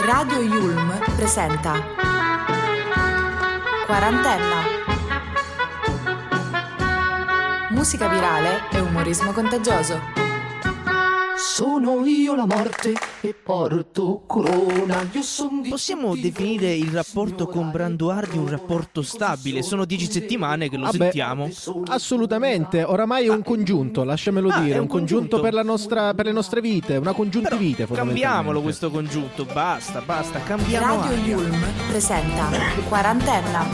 Radio Yulm presenta Quarantena. Musica virale e umorismo contagioso. Sono io la morte e porto corona. Possiamo definire il rapporto con Branduardi un rapporto stabile? Sono 10 settimane che lo sentiamo. Assolutamente, oramai è un congiunto, lasciamelo dire, è un congiunto per le nostre vite, una congiuntivite. Cambiamolo questo congiunto, basta, cambiamo Radio aria. Yulm presenta Quarantena.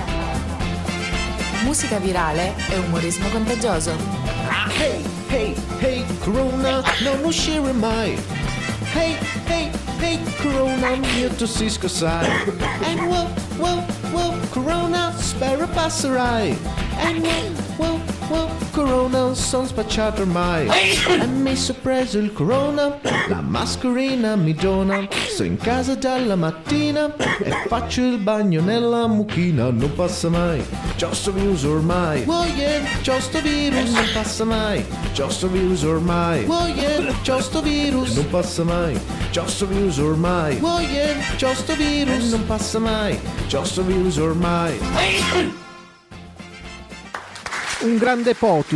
Musica virale e umorismo contagioso. Hey, hey, hey, corona, non uscire mai. Hey, hey, hey, corona, io tossisco sai. And wow, corona, spero passerai. And wow, corona, son spacciato ormai. E mi so preso il corona, la mascherina mi dona. Sto in casa dalla mattina e faccio il bagno nella mucchina, non passa mai. Già sto virus ormai. Oh yeah, già sto virus, non passa mai. Già sto virus ormai. Oh yeah, già sto virus, non passa mai. Già sto virus ormai. Oh yeah, già sto virus, non passa mai. Già sto virus ormai. Un grande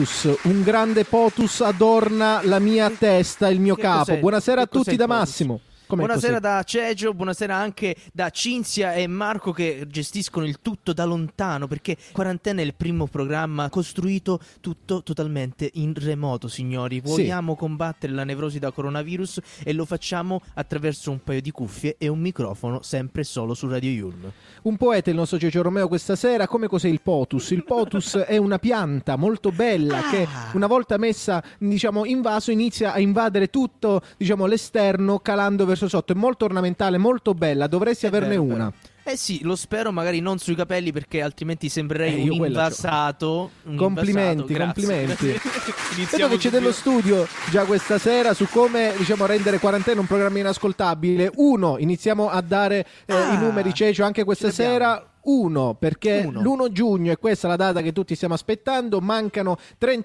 potus adorna la mia testa, il mio Che capo. cos'è? Buonasera a Che cos'è tutti il da potus? Massimo. Com'è Buonasera così? da Cegio, buonasera anche da Cinzia e Marco che gestiscono il tutto da lontano, perché Quarantena è il primo programma costruito tutto totalmente in remoto, signori. Vogliamo combattere la nevrosi da coronavirus e lo facciamo attraverso un paio di cuffie e un microfono, sempre solo su Radio Yulm. Un poeta, il nostro Ceccio Romeo, questa sera. Come cos'è il potus? Il potus è una pianta molto bella che una volta messa, in vaso inizia a invadere tutto, l'esterno, calando verso sotto. È molto ornamentale, molto bella. Dovresti averne vero, una. Eh sì, lo spero, magari non sui capelli perché altrimenti sembrerei io un quella invasato. Complimenti, Grazie. complimenti. Iniziamo Vedo che c'è dello studio già questa sera su come rendere Quarantena un programma inascoltabile. Iniziamo a dare i numeri, Cecio, anche questa ce l'abbiamo. sera. Perché l'1 giugno, e questa è la data che tutti stiamo aspettando, mancano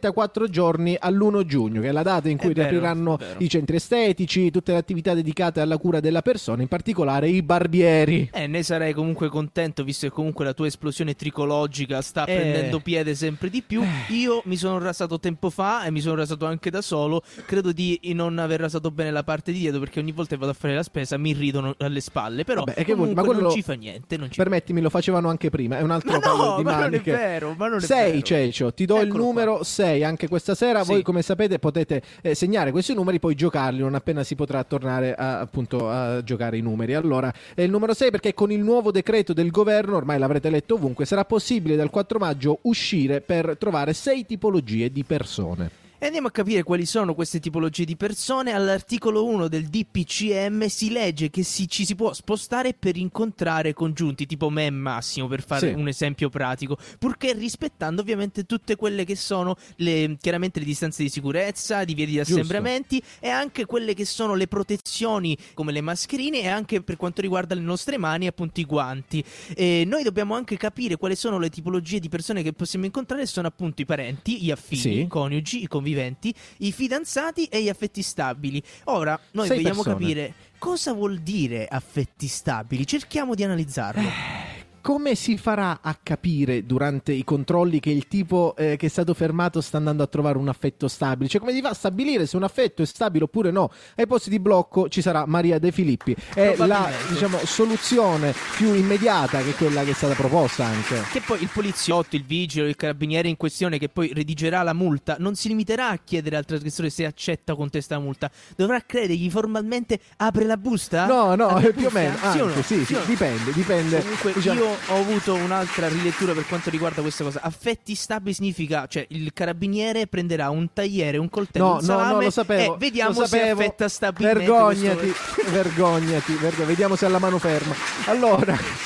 34 giorni all'1 giugno, che è la data in cui riapriranno i centri estetici, tutte le attività dedicate alla cura della persona, in particolare i barbieri. Ne sarei comunque contento, visto che comunque la tua esplosione tricologica sta prendendo piede sempre di più. Io mi sono rasato tempo fa e mi sono rasato anche da solo. Credo di non aver rasato bene la parte di dietro, perché ogni volta che vado a fare la spesa mi ridono alle spalle. Però comunque non ci fa niente. Permettimi, lo facevano anche prima, è un altro paio di maniche. Ma non è vero, ma non è 6, vero. Cecio, ti do il numero qua. 6 anche questa sera. Sì. Voi, come sapete, potete segnare questi numeri, poi giocarli non appena si potrà tornare a giocare i numeri. Allora, è il numero 6 perché con il nuovo decreto del governo, ormai l'avrete letto ovunque, sarà possibile dal 4 maggio uscire per trovare 6 tipologie di persone. E andiamo a capire quali sono queste tipologie di persone. All'articolo 1 del DPCM si legge che ci si può spostare per incontrare congiunti, tipo me e Massimo, per fare un esempio pratico, purché rispettando ovviamente tutte quelle che sono chiaramente le distanze di sicurezza, di vie di assembramenti, e anche quelle che sono le protezioni come le mascherine, e anche per quanto riguarda le nostre mani, appunto i guanti. E noi dobbiamo anche capire quali sono le tipologie di persone che possiamo incontrare. Sono appunto i parenti, gli affini, i coniugi, i conviventi, i fidanzati e gli affetti stabili. Ora noi vogliamo capire cosa vuol dire affetti stabili. Cerchiamo di analizzarlo. Come si farà a capire durante i controlli che il tipo che è stato fermato sta andando a trovare un affetto stabile? Cioè, come si fa a stabilire se un affetto è stabile oppure no? Ai posti di blocco ci sarà Maria De Filippi. È la soluzione più immediata, che è quella che è stata proposta anche. Che poi il poliziotto, il vigile, il carabiniere in questione, che poi redigerà la multa, non si limiterà a chiedere al trasgressore se accetta o contesta la multa. Dovrà credergli formalmente: apre la busta? No, Apre più o meno. Sì, dipende. Comunque io ho avuto un'altra rilettura per quanto riguarda questa cosa. Affetti stabili significa, cioè, il carabiniere prenderà un tagliere, un coltello, un salame, no, lo sapevo, e vediamo se affetta stabilmente. Vergognati, vediamo se ha la mano ferma. Allora,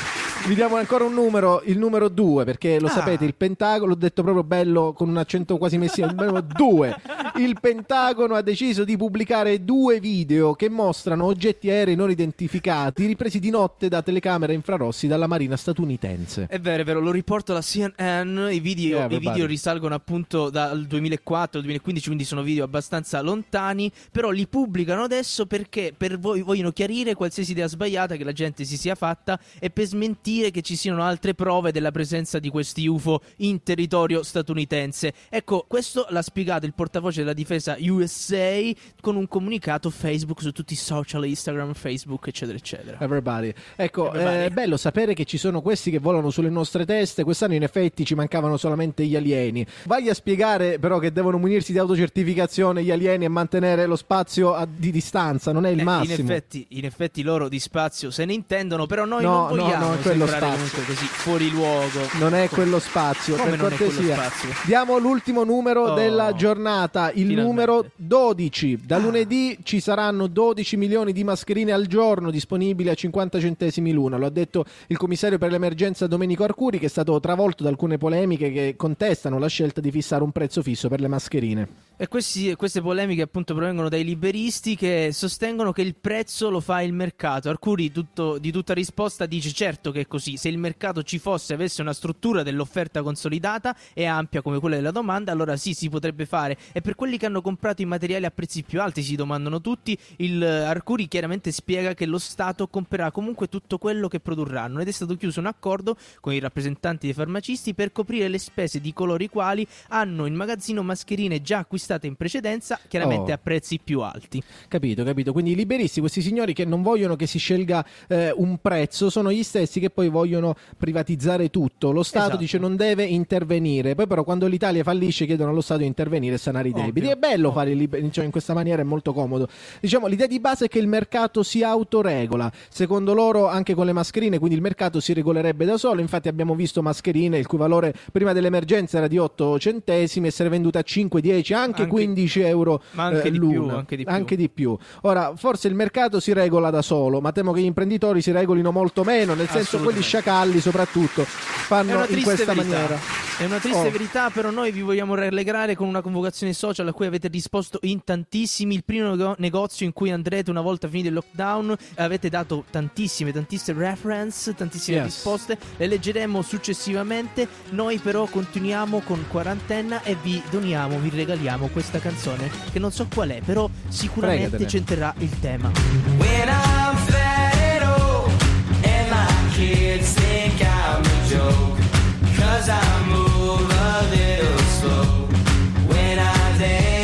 Vi diamo ancora un numero, il numero 2, perché lo sapete, il Pentagono, l'ho detto proprio bello con un accento quasi messino, il numero 2. Il Pentagono ha deciso di pubblicare 2 video che mostrano oggetti aerei non identificati ripresi di notte da telecamere infrarossi dalla Marina statunitense. È vero, lo riporto la CNN, i video risalgono appunto dal 2004 al 2015, quindi sono video abbastanza lontani, però li pubblicano adesso perché vogliono chiarire qualsiasi idea sbagliata che la gente si sia fatta e per smentire che ci siano altre prove della presenza di questi UFO in territorio statunitense. Ecco, questo l'ha spiegato il portavoce della difesa USA con un comunicato Facebook su tutti i social, Instagram, Facebook, eccetera eccetera. Everybody. Ecco, è bello sapere che ci sono questi che volano sulle nostre teste. Quest'anno in effetti ci mancavano solamente gli alieni. Vai a spiegare però che devono munirsi di autocertificazione gli alieni e mantenere lo spazio di distanza, non è il massimo. In effetti loro di spazio se ne intendono, però noi non vogliamo sembrare comunque così fuori luogo. Non è quello spazio. Come per non cortesia. È quello spazio? Diamo l'ultimo numero della giornata, il Finalmente. numero 12. Da lunedì ci saranno 12 milioni di mascherine al giorno disponibili a 50 centesimi l'una. Lo ha detto il commissario per l'emergenza Domenico Arcuri, che è stato travolto da alcune polemiche che contestano la scelta di fissare un prezzo fisso per le mascherine. E queste polemiche appunto provengono dai liberisti che sostengono che il prezzo lo fa il mercato. Arcuri di tutta risposta dice: certo che è così, se il mercato ci fosse, avesse una struttura dell'offerta consolidata e ampia come quella della domanda, allora sì, si potrebbe fare. E per quelli che hanno comprato i materiali a prezzi più alti, si domandano tutti, il Arcuri chiaramente spiega che lo Stato comprerà comunque tutto quello che produrranno ed è stato chiuso un accordo con i rappresentanti dei farmacisti per coprire le spese di coloro i quali hanno in magazzino mascherine già acquistate in precedenza, chiaramente a prezzi più alti. Capito. Quindi i liberisti, questi signori che non vogliono che si scelga un prezzo, sono gli stessi che poi vogliono privatizzare tutto. Lo Stato dice non deve intervenire, poi però quando l'Italia fallisce chiedono allo Stato di intervenire e sanare i debiti. È bello fare in questa maniera, è molto comodo. Diciamo, l'idea di base è che il mercato si autoregola. Secondo loro anche con le mascherine, quindi il mercato si regolerebbe da solo. Infatti abbiamo visto mascherine il cui valore prima dell'emergenza era di 8 centesimi, essere venduta a 5, 10, anche 15 euro l'una. Anche di più. Ora, forse il mercato si regola da solo, ma temo che gli imprenditori si regolino molto meno, nel senso quelli sciacalli soprattutto fanno in questa maniera. È una triste verità, però noi vi vogliamo rallegrare con una convocazione social a cui avete risposto in tantissimi. Il primo negozio in cui andrete una volta finito il lockdown. Avete dato tantissime reference, tantissime risposte. Le leggeremo successivamente. Noi però continuiamo con Quarantenna e vi regaliamo questa canzone che non so qual è, però sicuramente c'entrerà il tema. When I'm fat and old and my kids think I'm a joke, 'cause I move a little slow when I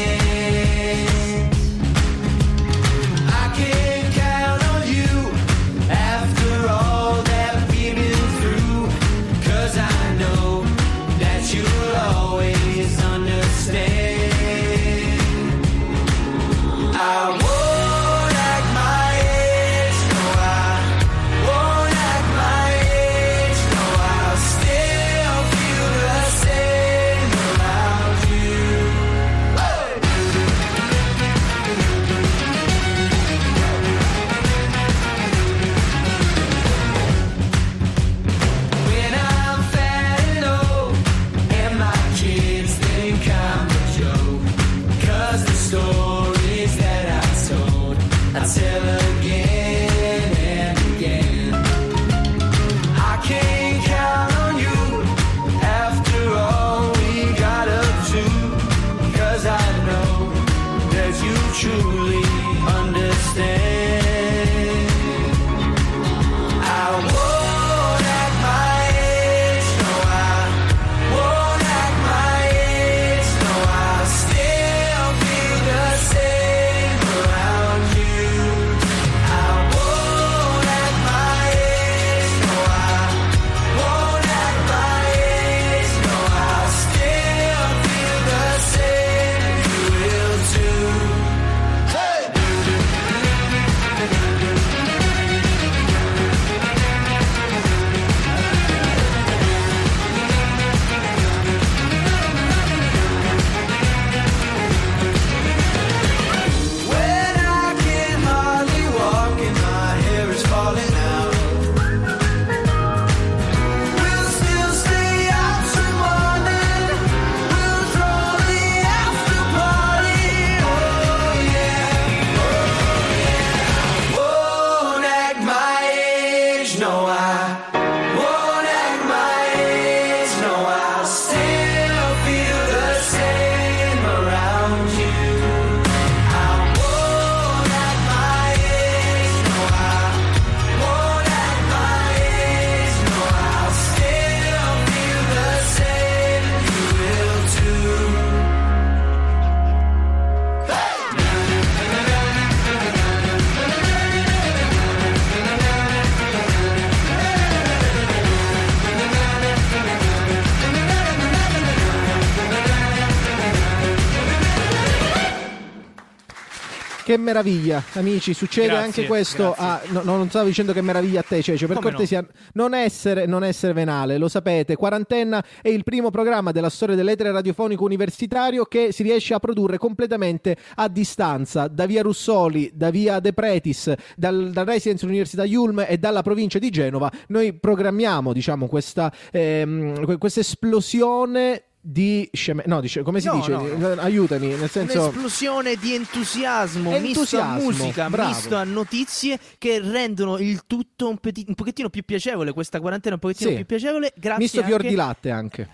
dance. I can count on you after all that we've been through, 'cause I know that you'll always understand. I won't act my age, no, I won't act my age, no, I'll still feel Che meraviglia, amici, succede Grazie, anche questo. grazie. Non stavo dicendo che meraviglia a te, Cece, per Come cortesia, non essere venale, lo sapete. Quarantenna è il primo programma della storia dell'etere radiofonico universitario che si riesce a produrre completamente a distanza, da via Russoli, da via De Pretis, dal Residence Università Yulm e dalla provincia di Genova. Noi programmiamo, diciamo, questa esplosione di come si dice? No. Aiutami, nel senso, un'esplosione di entusiasmo misto a musica, bravo. misto a notizie che rendono il tutto un pochettino più piacevole, questa quarantena un pochettino Sì. più piacevole, grazie misto fior anche di latte anche.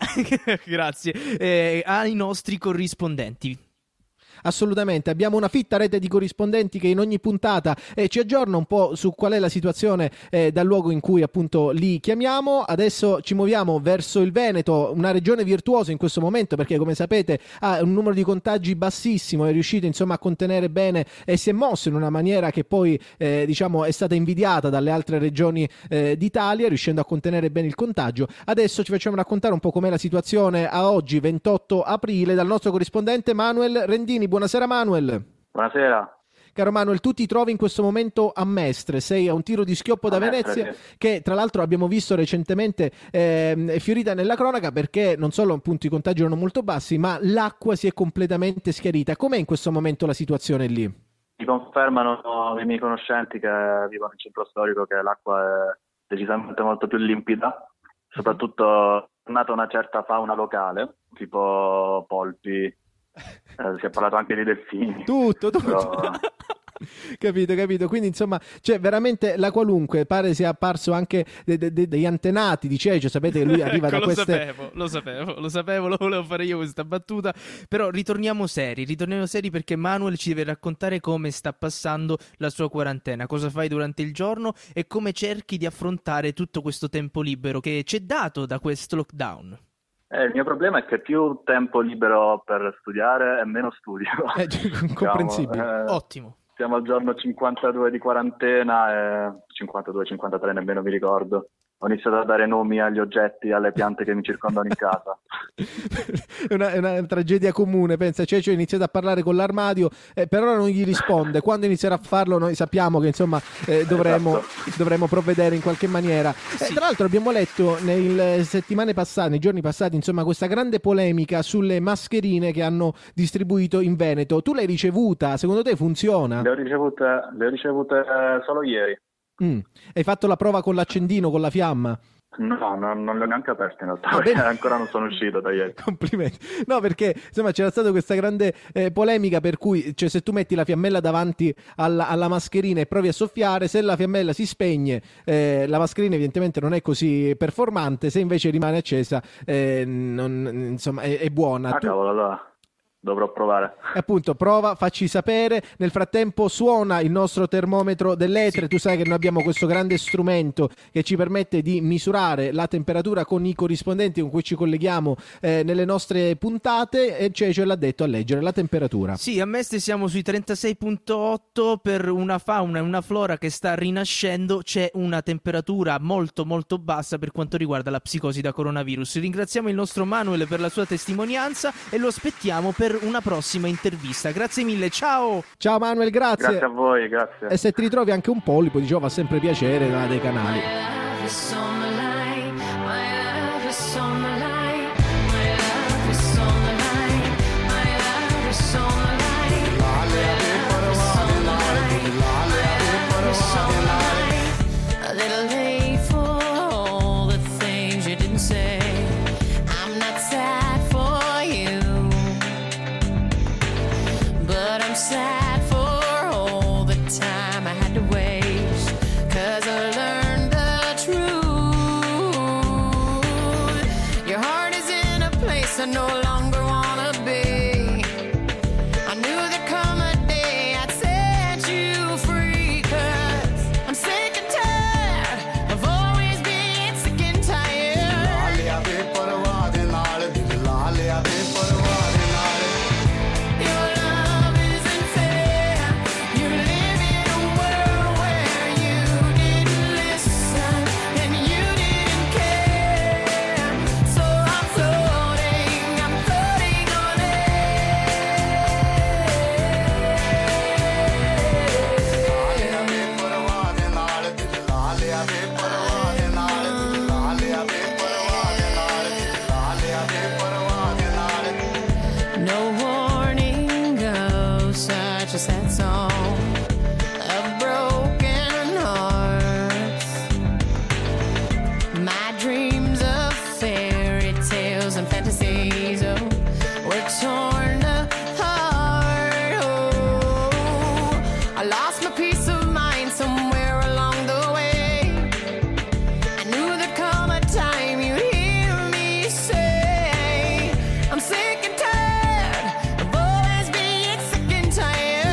grazie ai nostri corrispondenti. Assolutamente, abbiamo una fitta rete di corrispondenti che in ogni puntata ci aggiorna un po' su qual è la situazione dal luogo in cui appunto li chiamiamo. Adesso ci muoviamo verso il Veneto, una regione virtuosa in questo momento perché, come sapete, ha un numero di contagi bassissimo, è riuscito insomma a contenere bene e si è mosso in una maniera che poi diciamo è stata invidiata dalle altre regioni d'Italia, riuscendo a contenere bene il contagio. Adesso ci facciamo raccontare un po' com'è la situazione a oggi, 28 aprile, dal nostro corrispondente Manuel Rendini. Buonasera Manuel. Buonasera. Caro Manuel, tu ti trovi in questo momento a Mestre, sei a un tiro di schioppo da Mestre, Venezia, sì. che tra l'altro abbiamo visto recentemente è fiorita nella cronaca perché non solo appunto i contagi erano molto bassi, ma l'acqua si è completamente schiarita. Com'è in questo momento la situazione lì? Mi confermano i miei conoscenti che vivono in centro storico che l'acqua è decisamente molto più limpida, soprattutto è nata una certa fauna locale, tipo polpi, si è parlato anche di delfini. Tutto. Però- Capito. Quindi insomma, cioè veramente la qualunque pare sia apparso anche degli antenati di Cece. Sapete che lui arriva Ecco, da queste. lo sapevo, lo volevo fare io questa battuta. Però ritorniamo seri perché Manuel ci deve raccontare come sta passando la sua quarantena, cosa fai durante il giorno e come cerchi di affrontare tutto questo tempo libero che ci è dato da questo lockdown. il mio problema è che più tempo libero ho per studiare e meno studio. Comprensibile. Ottimo. Siamo al giorno 52 di quarantena, 52-53 nemmeno mi ricordo. Ho iniziato a dare nomi agli oggetti, alle piante che mi circondano in casa. È una tragedia comune, pensa. Cece ha iniziato a parlare con l'armadio, per ora non gli risponde. Quando inizierà a farlo noi sappiamo che insomma dovremo provvedere in qualche maniera. Tra l'altro abbiamo letto nei giorni passati insomma questa grande polemica sulle mascherine che hanno distribuito in Veneto. Tu l'hai ricevuta? Secondo te funziona? Le ho ricevute solo ieri. Hai fatto la prova con l'accendino, con la fiamma? No, non le ho neanche aperte in realtà, perché ancora non sono uscito da ieri. Complimenti. No, perché insomma c'era stata questa grande polemica per cui, cioè, se tu metti la fiammella davanti alla mascherina e provi a soffiare, se la fiammella si spegne, la mascherina evidentemente non è così performante, se invece rimane accesa insomma è buona. Cavolo, allora dovrò provare. Appunto, prova, facci sapere. Nel frattempo suona il nostro termometro dell'etere. Tu sai che noi abbiamo questo grande strumento che ci permette di misurare la temperatura con i corrispondenti con cui ci colleghiamo nelle nostre puntate, e Cece l'ha detto a leggere la temperatura. Sì, a Mestre siamo sui 36.8 per una fauna e una flora che sta rinascendo. C'è una temperatura molto molto bassa per quanto riguarda la psicosi da coronavirus. Ringraziamo il nostro Manuel per la sua testimonianza e lo aspettiamo per una prossima intervista. Grazie mille, ciao! Ciao Manuel, grazie. Grazie a voi, grazie. E se ti ritrovi anche un polipo, dicevo, fa sempre piacere dei canali. Sad for all the time I had to waste, 'cause I learned the truth. of broken hearts. My dreams of fairy tales and fantasies were torn apart. Oh, I lost my peace of mind somewhere along the way. I knew there'd come a time you'd hear me say, I'm sick and tired of always being sick and tired.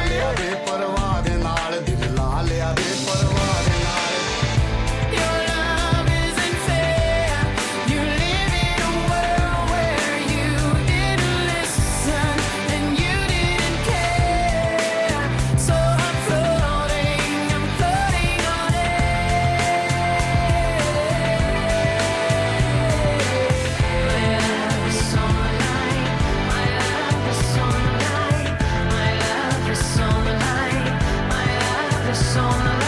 Your love isn't fair. You live in a world where you didn't listen and you didn't care. So I'm floating on air. My love is on the line. My love is on the line. My love is on the line. My love is on the line.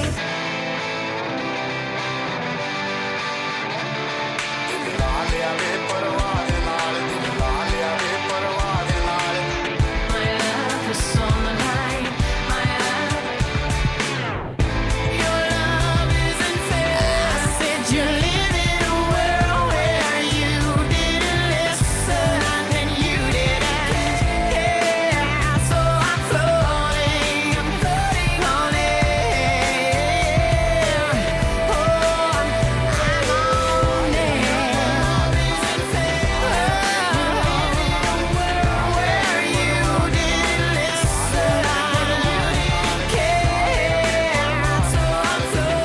My love is on the line. My love. Your love isn't fair. I said you live in a world where you didn't listen and you didn't care. So I'm floating on air. Oh, I'm on air. Love isn't fair. Where you didn't listen and you didn't care. So I'm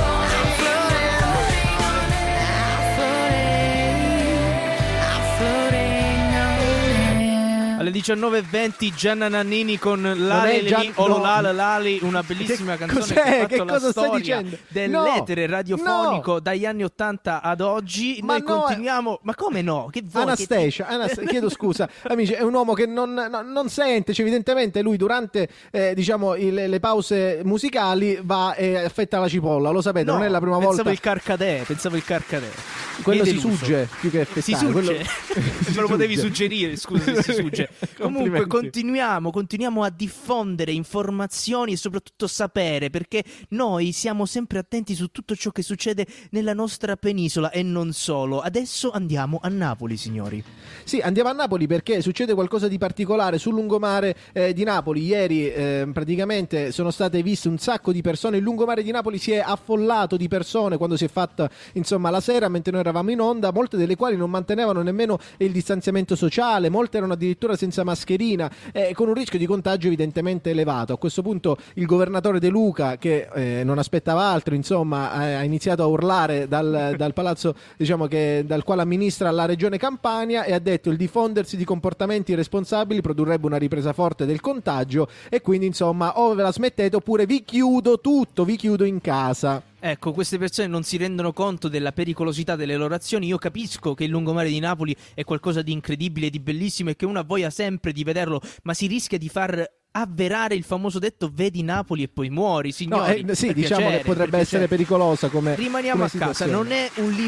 floating on air. Alle 19:20 Gianna Nannini con è Lali Gian- o no. Lali, una bellissima Che canzone cos'è? che ha fatto Che la cosa stai storia dicendo? dell'etere No. radiofonico No. dagli anni 80 ad oggi. Ma Noi no, continuiamo. Ma come no? Che vuoi? Anastasia, chiedo scusa, amici, è un uomo che non sente, cioè, evidentemente lui durante diciamo le pause musicali va e affetta la cipolla, lo sapete, No, non è la prima pensavo volta. Pensavo il carcadè. Quello Mi si hai deluso. sugge più che Si affettare. sugge? Si Me lo potevi sugge. suggerire, scusa se si sugge. Comunque Complimenti. continuiamo a diffondere informazioni e soprattutto sapere, perché noi siamo sempre attenti su tutto ciò che succede nella nostra penisola e non solo. Adesso andiamo a Napoli, signori. Sì, andiamo a Napoli perché succede qualcosa di particolare sul lungomare di Napoli. Ieri praticamente sono state viste un sacco di persone. Il lungomare di Napoli si è affollato di persone quando si è fatta insomma la sera, mentre noi eravamo in onda, molte delle quali non mantenevano nemmeno il distanziamento sociale, molte erano addirittura senza mascherina, con un rischio di contagio evidentemente elevato. A questo punto il governatore De Luca, che non aspettava altro, insomma, ha iniziato a urlare dal palazzo, diciamo, che dal quale amministra la regione Campania, e ha detto: il diffondersi di comportamenti irresponsabili produrrebbe una ripresa forte del contagio, e quindi insomma o ve la smettete oppure vi chiudo tutto, vi chiudo in casa. Ecco, queste persone non si rendono conto della pericolosità delle loro azioni. Io capisco che il lungomare di Napoli è qualcosa di incredibile, di bellissimo e che una voglia sempre di vederlo, ma si rischia di far avverare il famoso detto vedi Napoli e poi muori, signori. Sì, per diciamo piacere, che potrebbe per essere piacere. pericolosa come Rimaniamo come a casa, situazione. non è un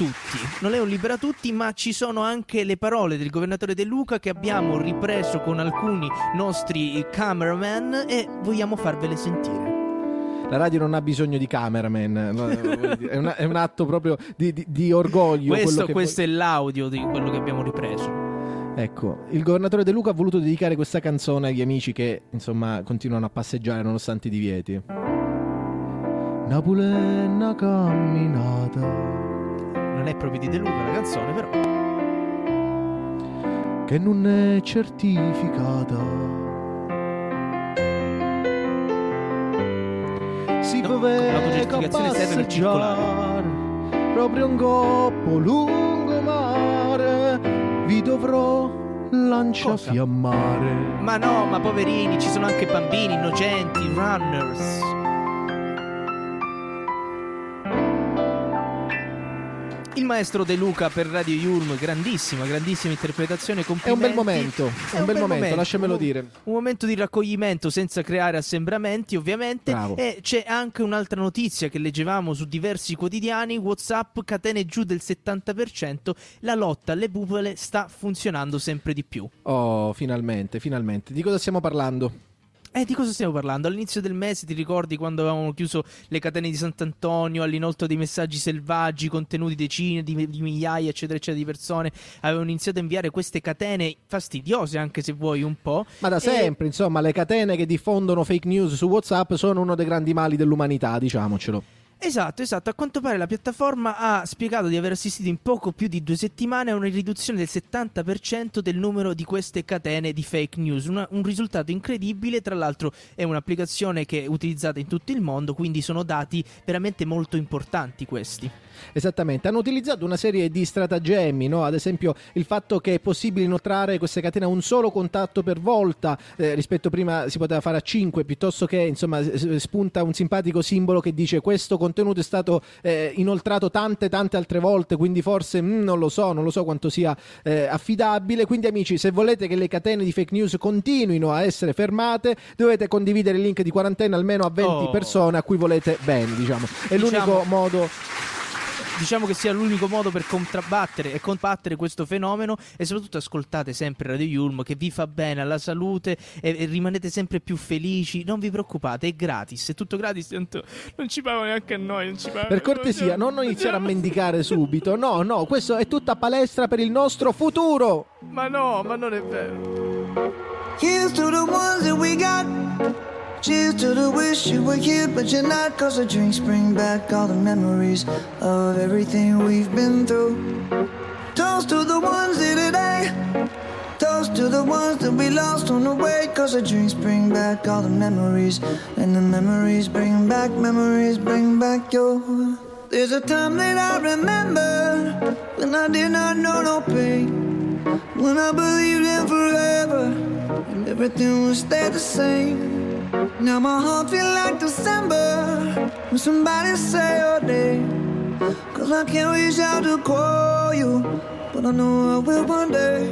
libera tutti, ma ci sono anche le parole del governatore De Luca che abbiamo ripreso con alcuni nostri cameraman e vogliamo farvele sentire. La radio non ha bisogno di cameraman, è un atto proprio di orgoglio. Questo è l'audio di quello che abbiamo ripreso. Ecco, il governatore De Luca ha voluto dedicare questa canzone agli amici che, insomma, continuano a passeggiare nonostante i divieti. Napoli è una camminata. Non è proprio di De Luca la canzone, però. Che non è certificata. Si No, vede l'autocertificazione serve per circolare. proprio un coppo lungomare, vi dovrò lanciafiammare. Ma no, ma poverini, ci sono anche bambini innocenti, runners. Il maestro De Luca per Radio Yulm, grandissima interpretazione, È complimenti. un bel momento, è un bel momento, lasciamelo dire. Un momento di raccoglimento senza creare assembramenti, ovviamente. Bravo. E c'è anche un'altra notizia che leggevamo su diversi quotidiani, WhatsApp, catene giù del 70%, la lotta alle bufale sta funzionando sempre di più. Oh, finalmente. Di cosa stiamo parlando? Di cosa stiamo parlando? All'inizio del mese ti ricordi quando avevamo chiuso le catene di Sant'Antonio, all'inoltro dei messaggi selvaggi contenuti decine di migliaia eccetera eccetera di persone avevano iniziato a inviare queste catene fastidiose, anche se vuoi un po'. Ma da sempre, insomma, le catene che diffondono fake news su WhatsApp sono uno dei grandi mali dell'umanità, diciamocelo. Esatto. A quanto pare la piattaforma ha spiegato di aver assistito in poco più di 2 settimane a una riduzione del 70% del numero di queste catene di fake news. Un risultato incredibile, tra l'altro è un'applicazione che è utilizzata in tutto il mondo, quindi sono dati veramente molto importanti questi. Esattamente, hanno utilizzato una serie di stratagemmi, no? Ad esempio il fatto che è possibile inoltrare queste catene a un solo contatto per volta, rispetto prima si poteva fare a 5, piuttosto che insomma spunta un simpatico simbolo che dice questo contenuto è stato inoltrato tante altre volte, quindi forse non lo so quanto sia affidabile. Quindi amici, se volete che le catene di fake news continuino a essere fermate, dovete condividere il link di Quarantenna almeno a 20 persone a cui volete bene, diciamo. È l'unico modo. Diciamo che sia l'unico modo per combattere e combattere questo fenomeno. E soprattutto ascoltate sempre Radio Yulm, che vi fa bene alla salute e rimanete sempre più felici. Non vi preoccupate, è gratis, è tutto gratis, tanto non ci pagano neanche a noi, non ci pagano. Per cortesia, non iniziare a mendicare subito. No, questo è tutta palestra per il nostro futuro. Ma non è vero. Here's to the ones that we got. Cheers to the wish you were here, but you're not. Cause the drinks bring back all the memories of everything we've been through. Toast to the ones here today. Toast to the ones that we lost on the way. Cause the drinks bring back all the memories. And the memories bring back your. There's a time that I remember when I did not know no pain. When I believed in forever and everything would stay the same. Now my heart feel like December when somebody say your name. Cause I can't reach out to call you, but I know I will one day.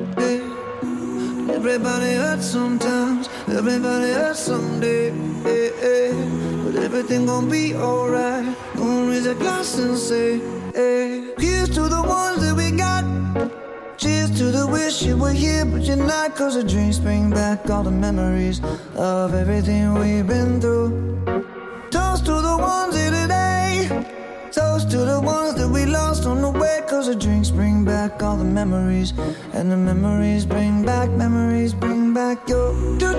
Yeah. Everybody hurts sometimes, everybody hurts someday. Yeah. But everything gon' be alright. Gonna raise a glass and say, hey. Here's to the ones that we got. Cheers to the wish you were here, but you're not. Cause the drinks bring back all the memories of everything we've been through. Toast to the ones here today. Toast to the ones that we lost on the way. Cause the drinks bring back all the memories. And the memories bring back your.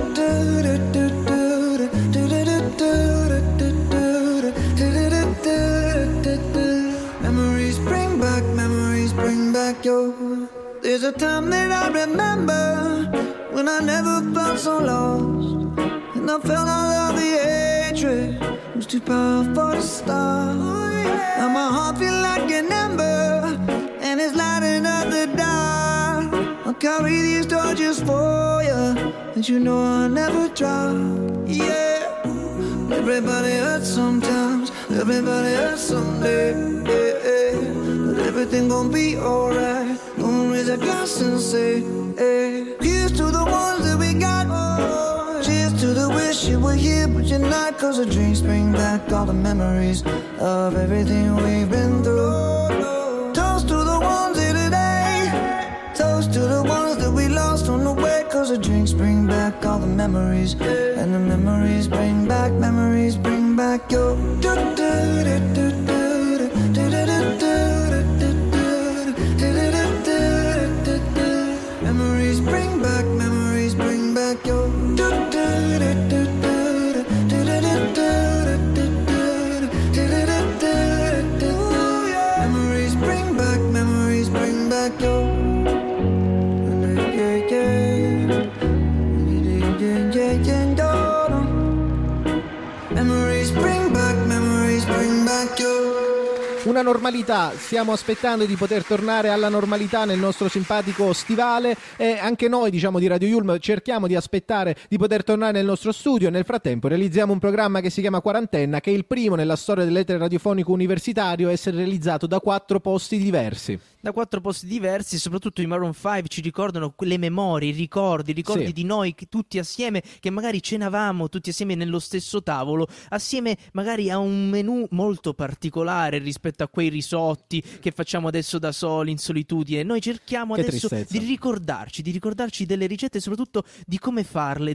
Memories bring back your. There's a time that I remember when I never felt so lost, and I felt all of the hatred was too powerful to stop. Now my heart feel like an ember, and it's lighting up the dark. I'll carry these torches for you, and you know I'll never drop. Yeah, everybody hurts sometimes, everybody hurts someday. Yeah. But everything gon' be alright. Gonna raise a glass and say, hey. Here's to the ones that we got. Cheers to the wish you were here, but you're not. Cause the drinks bring back all the memories of everything we've been through. Toast to the ones here today. Toast to the ones that we lost on the way. Cause the drinks bring back all the memories. And the memories bring back your. Memories bring back your. Memories bring back your. Memories bring back your. Una normalità, stiamo aspettando di poter tornare alla normalità nel nostro simpatico stivale e anche noi, diciamo, di Radio Yulm cerchiamo di aspettare di poter tornare nel nostro studio. Nel frattempo realizziamo un programma che si chiama Quarantenna, che è il primo nella storia dell'etere radiofonico universitario a essere realizzato da 4 posti diversi. Da 4 posti diversi, soprattutto i Maroon 5 ci ricordano le memorie, i ricordi Sì. di noi tutti assieme, che magari cenavamo tutti assieme nello stesso tavolo, assieme magari a un menù molto particolare rispetto rispetto a quei risotti che facciamo adesso da soli in solitudine. Noi cerchiamo Che adesso tristezza. di ricordarci delle ricette e soprattutto di come farle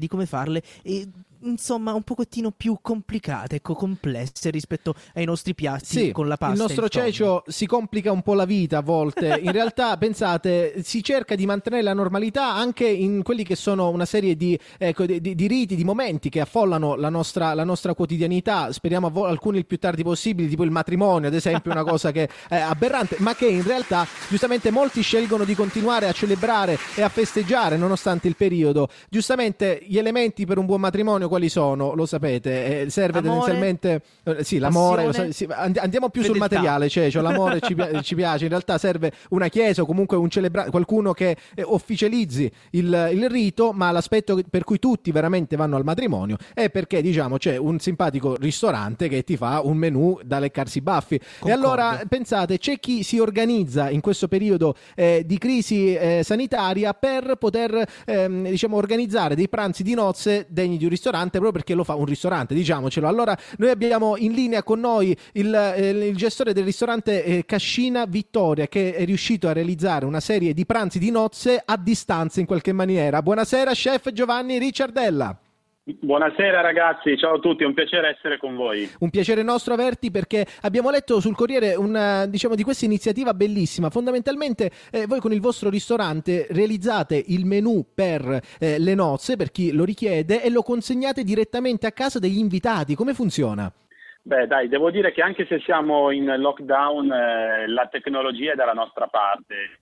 e insomma un pochettino più complicate, ecco, complesse rispetto ai nostri piatti Sì, con la pasta. il nostro e il tonno. cecio si complica un po' la vita a volte. In realtà, pensate, si cerca di mantenere la normalità anche in quelli che sono una serie di riti, di momenti che affollano la nostra quotidianità. Speriamo alcuni il più tardi possibile, tipo il matrimonio, ad esempio, una cosa che è aberrante, ma che in realtà giustamente molti scelgono di continuare a celebrare e a festeggiare nonostante il periodo. Giustamente gli elementi per un buon matrimonio quali sono? Lo sapete, serve Amore, tendenzialmente sì, l'amore, passione, andiamo più sul fedeltà. materiale, cioè l'amore ci piace, in realtà serve una chiesa o comunque qualcuno che ufficializzi il rito, ma l'aspetto per cui tutti veramente vanno al matrimonio è perché, diciamo, c'è un simpatico ristorante che ti fa un menù da leccarsi i baffi. Concordo. E allora pensate, c'è chi si organizza in questo periodo di crisi sanitaria per poter diciamo organizzare dei pranzi di nozze degni di un ristorante, proprio perché lo fa un ristorante, diciamocelo. Allora noi abbiamo in linea con noi il gestore del ristorante Cascina Vittoria, che è riuscito a realizzare una serie di pranzi di nozze a distanza in qualche maniera. Buonasera chef Giovanni Ricciardella. Buonasera ragazzi, ciao a tutti, è un piacere essere con voi. Un piacere nostro averti, perché abbiamo letto sul Corriere diciamo di questa iniziativa bellissima. Fondamentalmente voi con il vostro ristorante realizzate il menù per le nozze, per chi lo richiede, e lo consegnate direttamente a casa degli invitati. Come funziona? Beh dai, devo dire che anche se siamo in lockdown, la tecnologia è dalla nostra parte.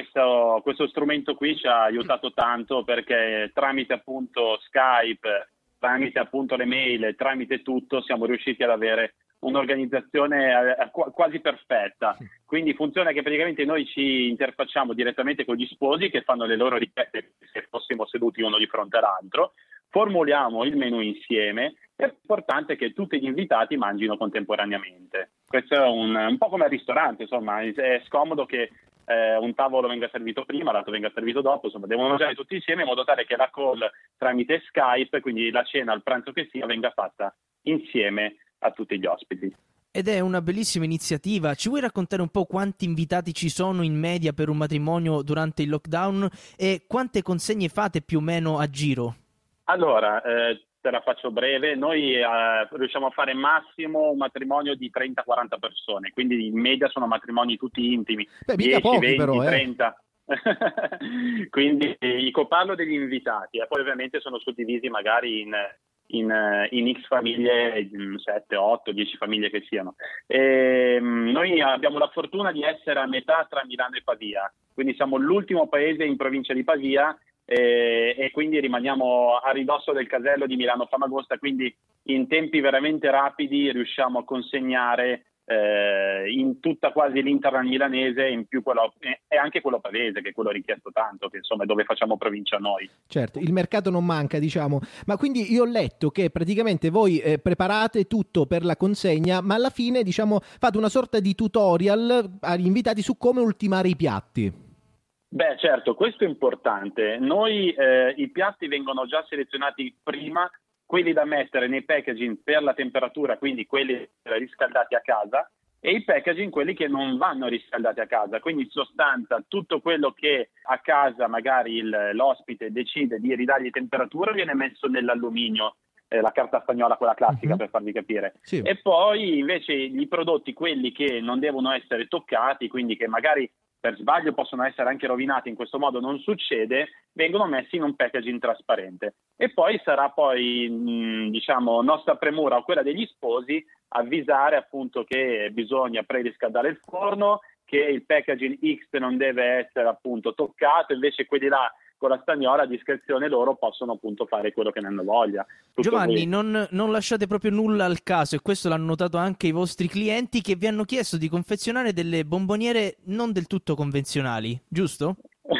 Questo strumento qui ci ha aiutato tanto, perché tramite appunto Skype, tramite appunto le mail, tramite tutto siamo riusciti ad avere un'organizzazione quasi perfetta. Quindi funziona che praticamente noi ci interfacciamo direttamente con gli sposi che fanno le loro richieste, se fossimo seduti uno di fronte all'altro, formuliamo il menù insieme. È importante che tutti gli invitati mangino contemporaneamente. Questo è un po' come al ristorante, insomma, è scomodo che un tavolo venga servito prima, l'altro venga servito dopo, insomma devono mangiare tutti insieme, in modo tale che la call tramite Skype, quindi la cena, il pranzo che sia, venga fatta insieme a tutti gli ospiti. Ed è una bellissima iniziativa. Ci vuoi raccontare un po' quanti invitati ci sono in media per un matrimonio durante il lockdown e quante consegne fate più o meno a giro? Allora, te la faccio breve, noi riusciamo a fare massimo un matrimonio di 30-40 persone, quindi in media sono matrimoni tutti intimi, Beh, mica 10, pochi 20, però, 30. Quindi parlo degli invitati, e poi ovviamente sono suddivisi magari in X famiglie, 7, 8, 10 famiglie che siano. Noi abbiamo la fortuna di essere a metà tra Milano e Pavia, quindi siamo l'ultimo paese in provincia di Pavia, e quindi rimaniamo a ridosso del casello di Milano Famagosta, quindi in tempi veramente rapidi riusciamo a consegnare in tutta quasi l'interland milanese, in più quello, e anche quello pavese, che è quello richiesto tanto, che insomma è dove facciamo provincia noi. Certo, il mercato non manca, diciamo. Ma quindi io ho letto che praticamente voi preparate tutto per la consegna, ma alla fine, diciamo, fate una sorta di tutorial agli invitati su come ultimare i piatti. Beh, certo, questo è importante. Noi i piatti vengono già selezionati prima, quelli da mettere nei packaging per la temperatura, quindi quelli riscaldati a casa, e i packaging quelli che non vanno riscaldati a casa. Quindi in sostanza tutto quello che a casa magari l'ospite decide di ridargli temperatura viene messo nell'alluminio, la carta stagnola, quella classica, per farvi capire. Sì. E poi invece i prodotti, quelli che non devono essere toccati, quindi che magari per sbaglio possono essere anche rovinati, in questo modo non succede, vengono messi in un packaging trasparente. E poi sarà diciamo nostra premura o quella degli sposi avvisare appunto che bisogna preriscaldare il forno, che il packaging X non deve essere appunto toccato, invece quelli là con la stagnola a discrezione loro possono appunto fare quello che ne hanno voglia. Tutto Giovanni, qui. non lasciate proprio nulla al caso, e questo l'hanno notato anche i vostri clienti, che vi hanno chiesto di confezionare delle bomboniere non del tutto convenzionali, giusto?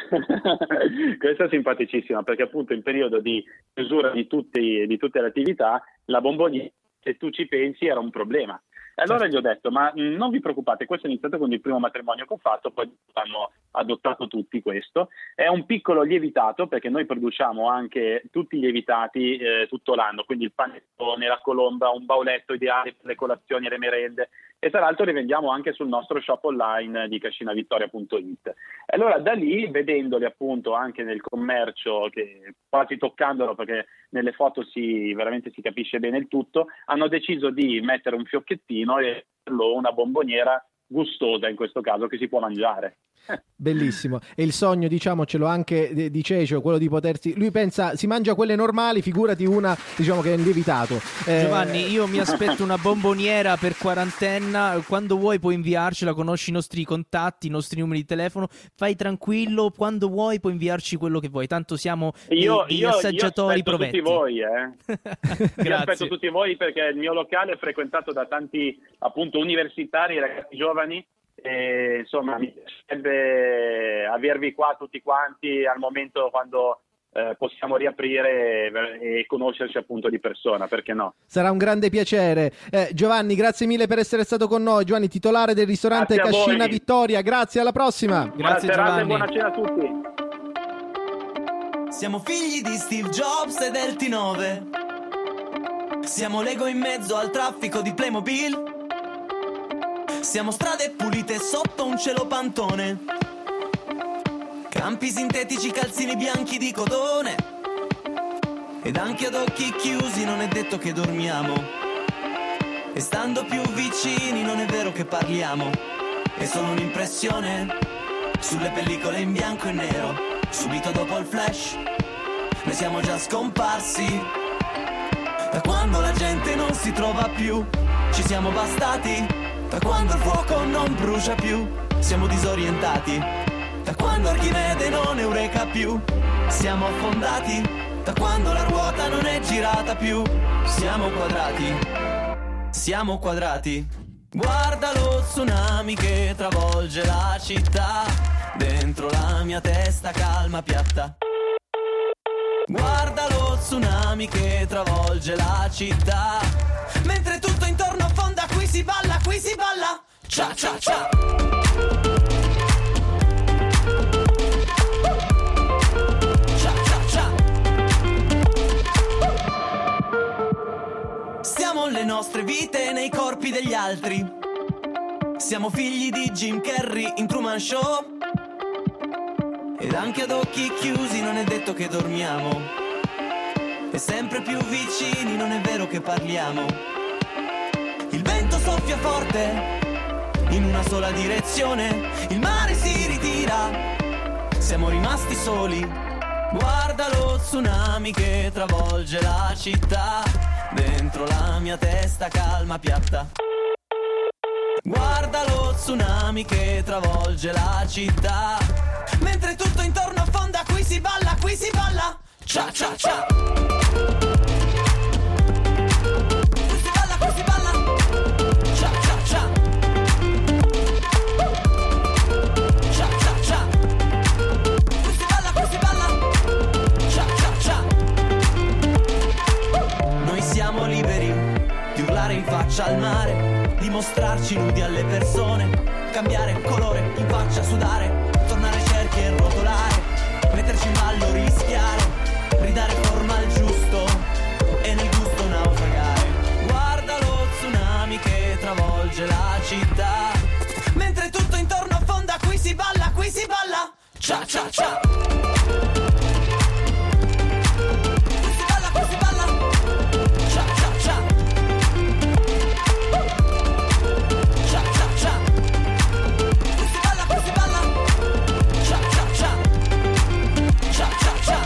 Questa è simpaticissima, perché appunto in periodo di chiusura di tutte le attività, la bomboniera, se tu ci pensi, era un problema. E allora gli ho detto, ma non vi preoccupate, questo è iniziato con il primo matrimonio che ho fatto, poi hanno adottato tutti questo. È un piccolo lievitato, perché noi produciamo anche tutti i lievitati tutto l'anno, quindi il panettone, la colomba, un bauletto ideale per le colazioni e le merende, e tra l'altro li vendiamo anche sul nostro shop online di cascinavittoria.it. E allora da lì, vedendoli appunto anche nel commercio, che quasi toccandolo perché nelle foto veramente si capisce bene il tutto, hanno deciso di mettere un fiocchettino e una bomboniera gustosa in questo caso che si può mangiare. Bellissimo. E il sogno, diciamocelo, anche di Cecio, quello di potersi, lui pensa si mangia quelle normali, figurati una, diciamo, che è lievitato. Giovanni, io mi aspetto una bomboniera per quarantenna, quando vuoi puoi inviarcela, conosci i nostri contatti, i nostri numeri di telefono, fai tranquillo, quando vuoi puoi inviarci quello che vuoi, tanto siamo degli assaggiatori provetti. Tutti voi, Io aspetto tutti voi, perché il mio locale è frequentato da tanti appunto universitari, ragazzi giovani, e insomma mi piacerebbe avervi qua tutti quanti al momento quando possiamo riaprire e conoscerci appunto di persona, perché no? Sarà un grande piacere. Giovanni, grazie mille per essere stato con noi. Giovanni, titolare del ristorante Cascina Vittoria, grazie, alla prossima. Grazie Giovanni. Buona cena a tutti. Siamo figli di Steve Jobs e del T9. Siamo Lego in mezzo al traffico di Playmobil. Siamo strade pulite sotto un cielo pantone. Campi sintetici, calzini bianchi di cotone. Ed anche ad occhi chiusi non è detto che dormiamo. E stando più vicini non è vero che parliamo. È solo un'impressione sulle pellicole in bianco e nero. Subito dopo il flash noi siamo già scomparsi. Da quando la gente non si trova più, ci siamo bastati. Da quando il fuoco non brucia più, siamo disorientati. Da quando Archimede non eureka più, siamo affondati. Da quando la ruota non è girata più, siamo quadrati. Siamo quadrati. Guarda lo tsunami che travolge la città. Dentro la mia testa calma piatta. Guarda lo tsunami che travolge la città. Mentre tutto intorno affonda, qui si balla, qui si balla. Cia cia cia. Cia cia cia. Siamo le nostre vite nei corpi degli altri. Siamo figli di Jim Carrey in Truman Show. Ed anche ad occhi chiusi non è detto che dormiamo. E sempre più vicini non è vero che parliamo. Il vento soffia forte in una sola direzione. Il mare si ritira. Siamo rimasti soli. Guarda lo tsunami che travolge la città. Dentro la mia testa calma piatta. Guarda lo tsunami che travolge la città. Mentre tutto intorno affonda, qui si balla, qui si balla. Cia cia cia. Qui si balla, qui si balla. Cia cia cia. Cia cia cia. Qui si balla, qui si balla. Cia cia cia. Noi siamo liberi di urlare in faccia al mare, di mostrarci nudi alle persone, cambiare colore in faccia, sudare, tornare cerchi e rotolare, metterci in ballo, rischiare, ridare forma al giusto e nel gusto naufragare. Guarda lo tsunami che travolge la città. Mentre tutto intorno affonda, qui si balla, qui si balla. Cia cia cia. Qui si balla, qui si balla. Cia cia cia. Cia cia cia. Qui si balla, qui si balla. Cia cia cia. Cia cia cia.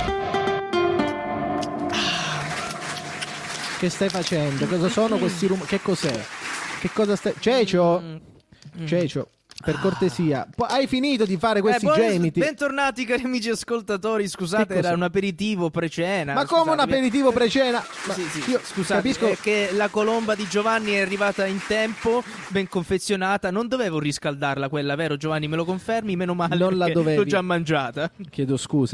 Che stai facendo? Cosa sono questi rumori? Che cos'è? Che cosa stai... Cecio? Cecio. Per cortesia, hai finito di fare questi gemiti? Bentornati cari amici ascoltatori, scusate, Che cos'è? era un aperitivo pre-cena. Ma come un scusate, aperitivo pre-cena? Ma Sì, io scusate, capisco. è che la colomba di Giovanni è arrivata in tempo, ben confezionata. Non dovevo riscaldarla quella, vero Giovanni? Me lo confermi? Meno male, Non la perché dovevi. l'ho già mangiata. Chiedo scusa.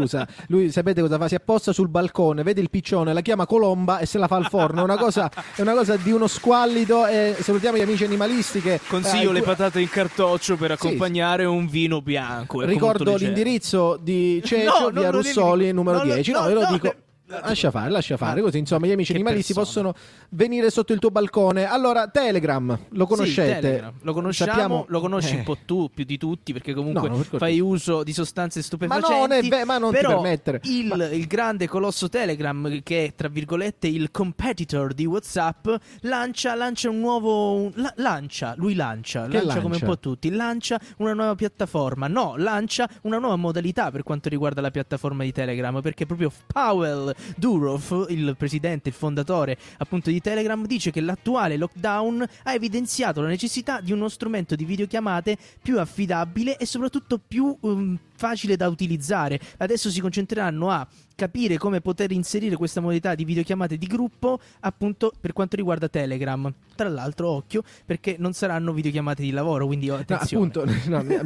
Lui sapete cosa fa? Si apposta sul balcone, vede il piccione, la chiama colomba e se la fa al forno. È una cosa di uno squallido. E salutiamo gli amici animalisti che Consiglio le patate in cartoccio per accompagnare un vino bianco. ricordo l'indirizzo di Cecio, No, via non lo Russoli, devi- numero no, 10. No, no, io lo no, dico. Lascia fare, così insomma gli amici Che animalisti persona. possono venire sotto il tuo balcone. Allora, Telegram, lo conoscete? Sì, Telegram. Lo conosciamo, Sappiamo- lo conosci un po' tu, più di tutti, perché comunque No, per cortesia. fai uso di sostanze stupefacenti. Ma non ti però permettere. il grande colosso Telegram, che è tra virgolette il competitor di WhatsApp, lancia un nuovo. Lancia come un po' tutti. Lancia una nuova piattaforma. No, lancia una nuova modalità per quanto riguarda la piattaforma di Telegram, perché proprio Pavel Durov, il presidente, il fondatore appunto di Telegram, dice che l'attuale lockdown ha evidenziato la necessità di uno strumento di videochiamate più affidabile e soprattutto più facile da utilizzare. Adesso si concentreranno a capire come poter inserire questa modalità di videochiamate di gruppo appunto per quanto riguarda Telegram. Tra l'altro, occhio, perché non saranno videochiamate di lavoro, quindi attenzione. No, appunto,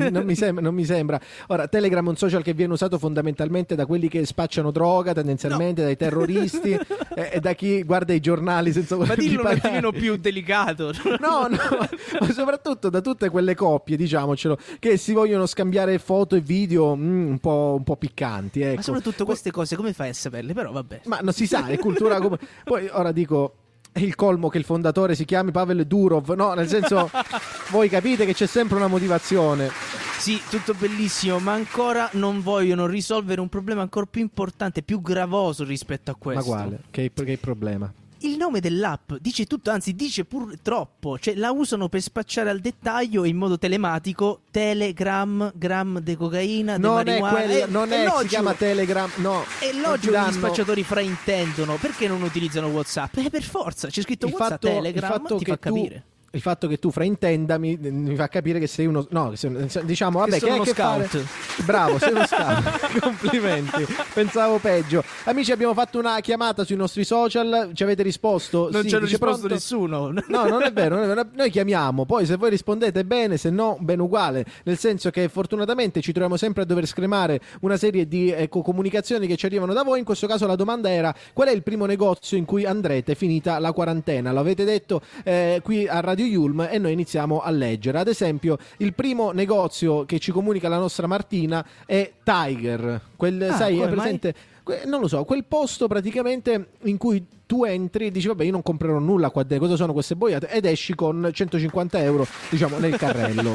non mi sembra. Ora, Telegram è un social che viene usato fondamentalmente da quelli che spacciano droga, tendenzialmente dai terroristi e da chi guarda i giornali senza Ma volerli dillo un pagare. attimino più delicato. No, ma soprattutto da tutte quelle coppie, diciamocelo, che si vogliono scambiare foto e video un po' piccanti, ecco. Ma soprattutto queste cose come fai a saperle? Però vabbè. Ma non si sa, è cultura Poi ora dico, è il colmo che il fondatore si chiami Pavel Durov, no? Nel senso, voi capite che c'è sempre una motivazione. Sì, tutto bellissimo, ma ancora non vogliono risolvere un problema ancora più importante, più gravoso rispetto a questo. Ma quale? Che è il problema? Il nome dell'app dice tutto, anzi dice pur troppo. Cioè la usano per spacciare al dettaglio in modo telematico Telegram, gram de cocaina, de Non è marijuana. quella, non è, si logico. chiama Telegram, no. È Non logico ti che danno- gli spacciatori fraintendono. Perché non utilizzano WhatsApp? Per forza, c'è scritto WhatsApp, Telegram, ti fa capire. Il fatto che tu fraintenda mi fa capire che sei uno. No, diciamo, vabbè, Che sono hai uno a che fare? scout. Bravo, sei uno scout. Complimenti. Pensavo peggio. Amici, abbiamo fatto una chiamata sui nostri social. Ci avete risposto? Non Sì, ci hanno dice, risposto pronto? nessuno. No, non è vero. Noi chiamiamo, poi se voi rispondete bene, se no, bene uguale. Nel senso che fortunatamente ci troviamo sempre a dover scremare una serie di comunicazioni che ci arrivano da voi. In questo caso la domanda era: qual è il primo negozio in cui andrete finita la quarantena? Lo avete detto qui a Radio Yulm e noi iniziamo a leggere. Ad esempio, il primo negozio che ci comunica la nostra Martina è Tiger. Sai, è come presente? Non lo so, quel posto praticamente in cui tu entri e dici vabbè, io non comprerò nulla qua dentro, cosa sono queste boiate, ed esci con 150 euro, diciamo, nel carrello.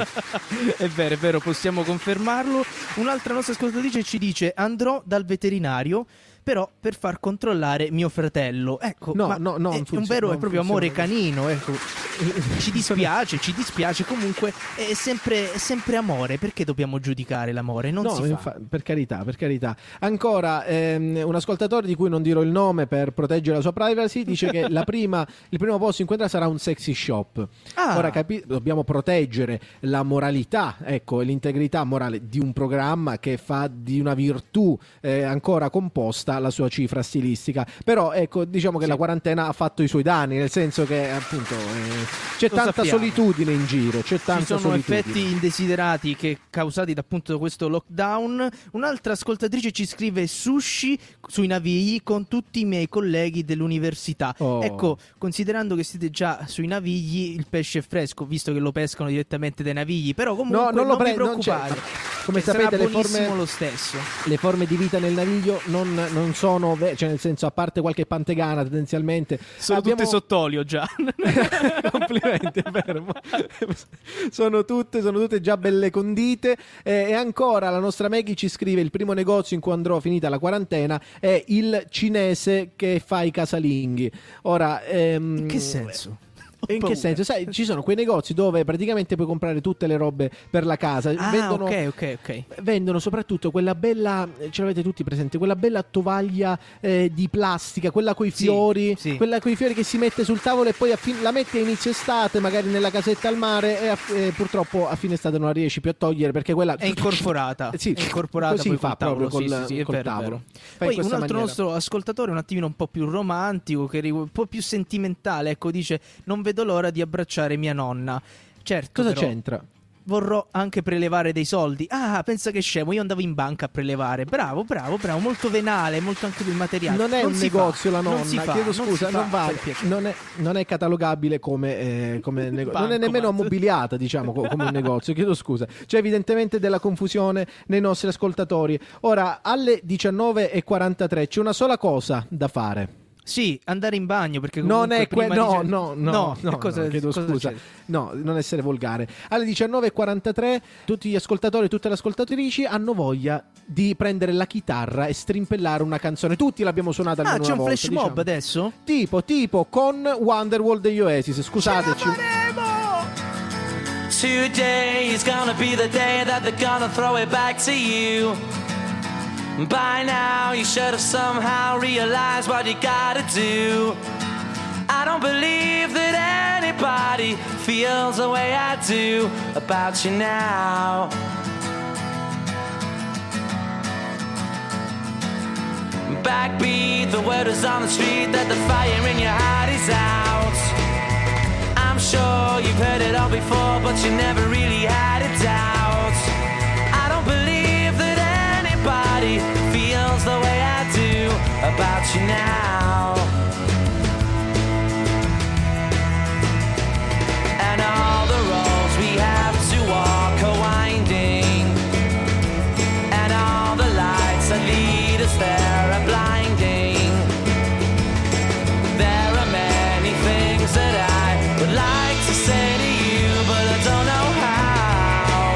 È vero, possiamo confermarlo. Un'altra nostra ascoltatrice ci dice: andrò dal veterinario, però per far controllare mio fratello. Ecco, No, ma no, non è un funziona, vero e non proprio funziona. amore canino, ecco. Ci dispiace, comunque è sempre amore. Perché dobbiamo giudicare l'amore? Non No, si fa. per carità. Ancora, un ascoltatore di cui non dirò il nome per proteggere la sua privacy dice che il primo posto in cui andrà sarà un sexy shop. Ah. Ora dobbiamo proteggere la moralità, ecco, l'integrità morale di un programma che fa di una virtù ancora composta la sua cifra stilistica. Però ecco, diciamo che la quarantena ha fatto i suoi danni, nel senso che appunto c'è Lo tanta sappiamo. solitudine in giro, c'è Ci tanta sono solitudine. effetti indesiderati che causati appunto da questo lockdown. Un'altra ascoltatrice ci scrive: sushi sui navigli con tutti i miei colleghi dell'università. Oh. Ecco, considerando che siete già sui navigli, il pesce è fresco, visto che lo pescano direttamente dai navigli. Però comunque non lo vi non c'è- preoccupare, come che sapete, sarà le buonissimo forme lo stesso. le forme di vita nel naviglio non sono, cioè nel senso, a parte qualche pantegana tendenzialmente Sono tutte sott'olio già. complimenti, è vero. sono tutte già belle condite. E ancora la nostra Maggie ci scrive: il primo negozio in cui andrò finita la quarantena è il cinese che fa i casalinghi. Ora, In che senso? In che senso? Sai, ci sono quei negozi dove praticamente puoi comprare tutte le robe per la casa. Ok. Vendono soprattutto quella bella, ce l'avete tutti presente, quella bella tovaglia di plastica, quella coi fiori, quella coi fiori che si mette sul tavolo e poi la metti a inizio estate, magari nella casetta al mare, e purtroppo a fine estate non la riesci più a togliere perché quella è incorporata. Sì, è incorporata così poi fa col tavolo. proprio Sì, è col vero, tavolo. Poi un altro nostro ascoltatore, un attimino un po' più romantico, un po' più sentimentale, ecco, dice: non vedo l'ora di abbracciare mia nonna. Certo, cosa però c'entra? vorrò anche prelevare dei soldi. Ah, pensa che scemo, io andavo in banca a prelevare. Bravo, molto venale, molto anche del materiale. Non è un negozio la nonna, chiedo non scusa, si fa, non vale, per piacere. non è catalogabile come negozio, non è nemmeno Bancomat. ammobiliata, diciamo, come un negozio, chiedo scusa. C'è evidentemente della confusione nei nostri ascoltatori. Ora, alle 19:43 c'è una sola cosa da fare. Sì, andare in bagno, perché Non comunque è no, chiedo cosa scusa. c'è? No, non essere volgare. Alle 19:43 tutti gli ascoltatori e tutte le ascoltatrici hanno voglia di prendere la chitarra e strimpellare una canzone. Tutti l'abbiamo suonata almeno c'è una un volta, flash mob diciamo. adesso? Tipo con Wonderwall degli Oasis. Scusateci. Today is gonna be the day that they're gonna throw it back to you. By now you should have somehow realized what you gotta do. I don't believe that anybody feels the way I do about you now. Backbeat, the word is on the street that the fire in your heart is out. I'm sure you've heard it all before, but you never really had a doubt. I don't believe that anybody feels the way I do about you now. And all the roads we have to walk are winding, and all the lights that lead us there are blinding. There are many things that I would like to say to you, but I don't know how.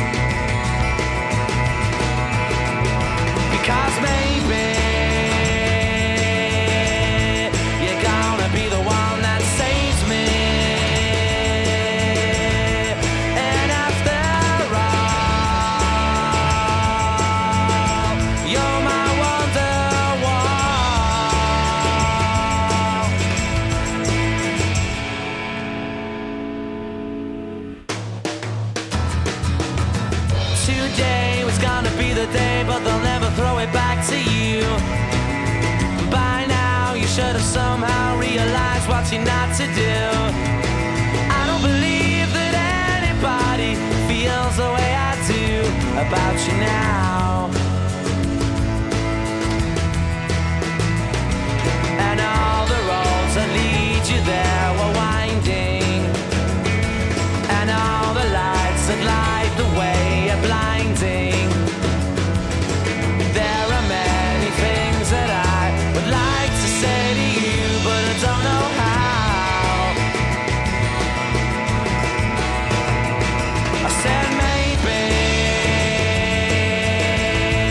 Because maybe you're gonna be the one that saves me. And after all, you're my Wonderwall. Today was gonna be the day, but they'll never throw it back to you. By now you should have somehow realized what you're not to do. I don't believe that anybody feels the way I do about you now. And all the roads that lead you there were winding, and all the lights that light the way are blinding. There are many things that I would like to say to you, but I don't know how. I said maybe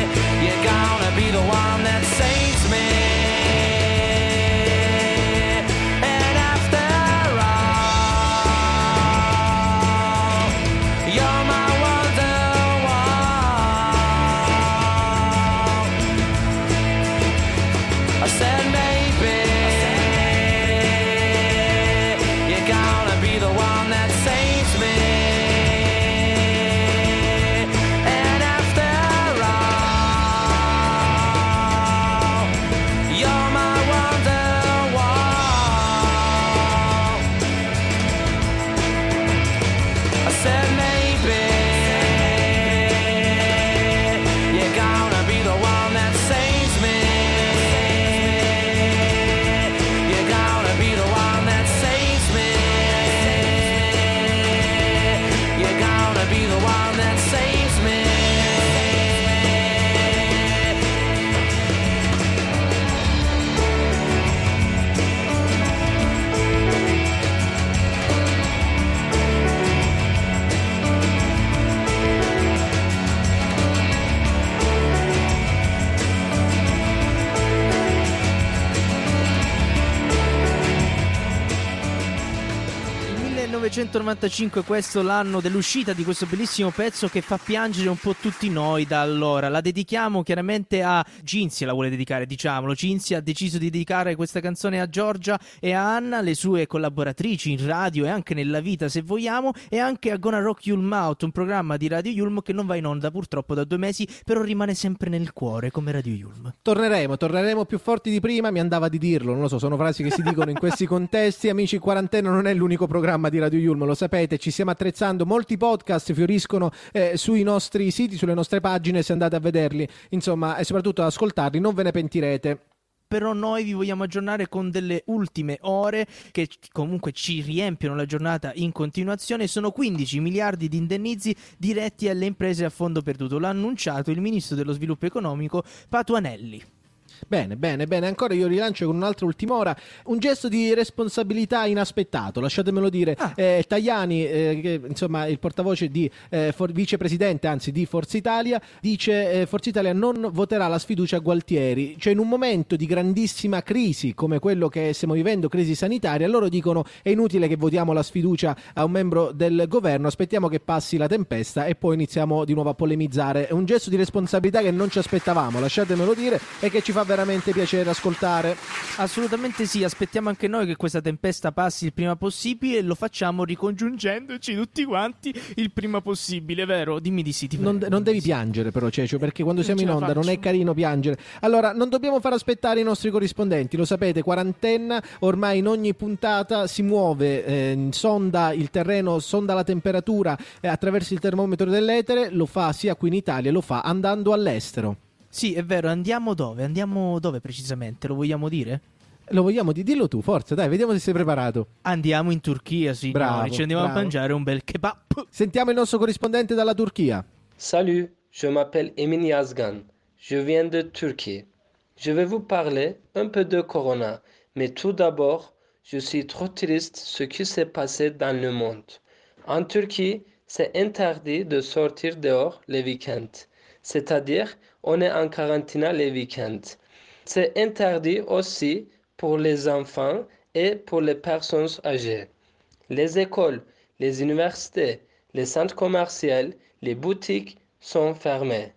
1995, questo l'anno dell'uscita di questo bellissimo pezzo che fa piangere un po' tutti noi da allora. La dedichiamo chiaramente a Cinzia, la vuole dedicare, diciamolo. Cinzia ha deciso di dedicare questa canzone a Giorgia e a Anna, le sue collaboratrici in radio e anche nella vita, se vogliamo, e anche a Gonna Rock Yulm Out, un programma di Radio Yulm che non va in onda purtroppo da 2 mesi, però rimane sempre nel cuore come Radio Yulm. Torneremo più forti di prima, mi andava di dirlo, non lo so, sono frasi che si dicono in questi contesti. Amici, Quarantenna non è l'unico programma di Radio Yulm, lo sapete, ci stiamo attrezzando, molti podcast fioriscono sui nostri siti, sulle nostre pagine, se andate a vederli, insomma, e soprattutto ad ascoltarli, non ve ne pentirete. Però noi vi vogliamo aggiornare con delle ultime ore che comunque ci riempiono la giornata in continuazione. Sono 15 miliardi di indennizi diretti alle imprese a fondo perduto, l'ha annunciato il ministro dello sviluppo economico Patuanelli. Bene, ancora io rilancio con un'altra ultima ora, un gesto di responsabilità inaspettato, lasciatemelo dire. Tajani, che insomma il portavoce di vicepresidente, anzi di Forza Italia, dice Forza Italia non voterà la sfiducia a Gualtieri, cioè in un momento di grandissima crisi come quello che stiamo vivendo, crisi sanitaria, loro dicono è inutile che votiamo la sfiducia a un membro del governo, aspettiamo che passi la tempesta e poi iniziamo di nuovo a polemizzare. È un gesto di responsabilità che non ci aspettavamo, lasciatemelo dire, e che ci fa veramente piacere ascoltare. Assolutamente sì, aspettiamo anche noi che questa tempesta passi il prima possibile e lo facciamo ricongiungendoci tutti quanti il prima possibile, vero? Dimmi di sì. Non devi piangere però, Cecio, perché quando siamo in onda non è carino piangere. Allora, non dobbiamo far aspettare i nostri corrispondenti, lo sapete, Quarantenna ormai in ogni puntata si muove, sonda il terreno, sonda la temperatura attraverso il termometro dell'etere, lo fa sia qui in Italia, lo fa andando all'estero. Sì, è vero, andiamo dove? Andiamo dove precisamente? Lo vogliamo dire? Lo vogliamo dire? Dillo tu, forza, dai, vediamo se sei preparato. Andiamo in Turchia, signori. Bravo, ci andiamo bravo. a mangiare un bel kebab. Sentiamo il nostro corrispondente dalla Turchia. Salut, je m'appelle Emin Yazgan. Je viens de Turquie. Je vais vous parler un peu de Corona, mais tout d'abord, je suis trop triste ce qui s'est passé dans le monde. En Turquie, c'est interdit de sortir dehors les week-ends, c'est-à-dire on est en quarantaine les week-ends. C'est interdit aussi pour les enfants et pour les personnes âgées. Les écoles, les universités, les centres commerciaux, les boutiques sont fermées.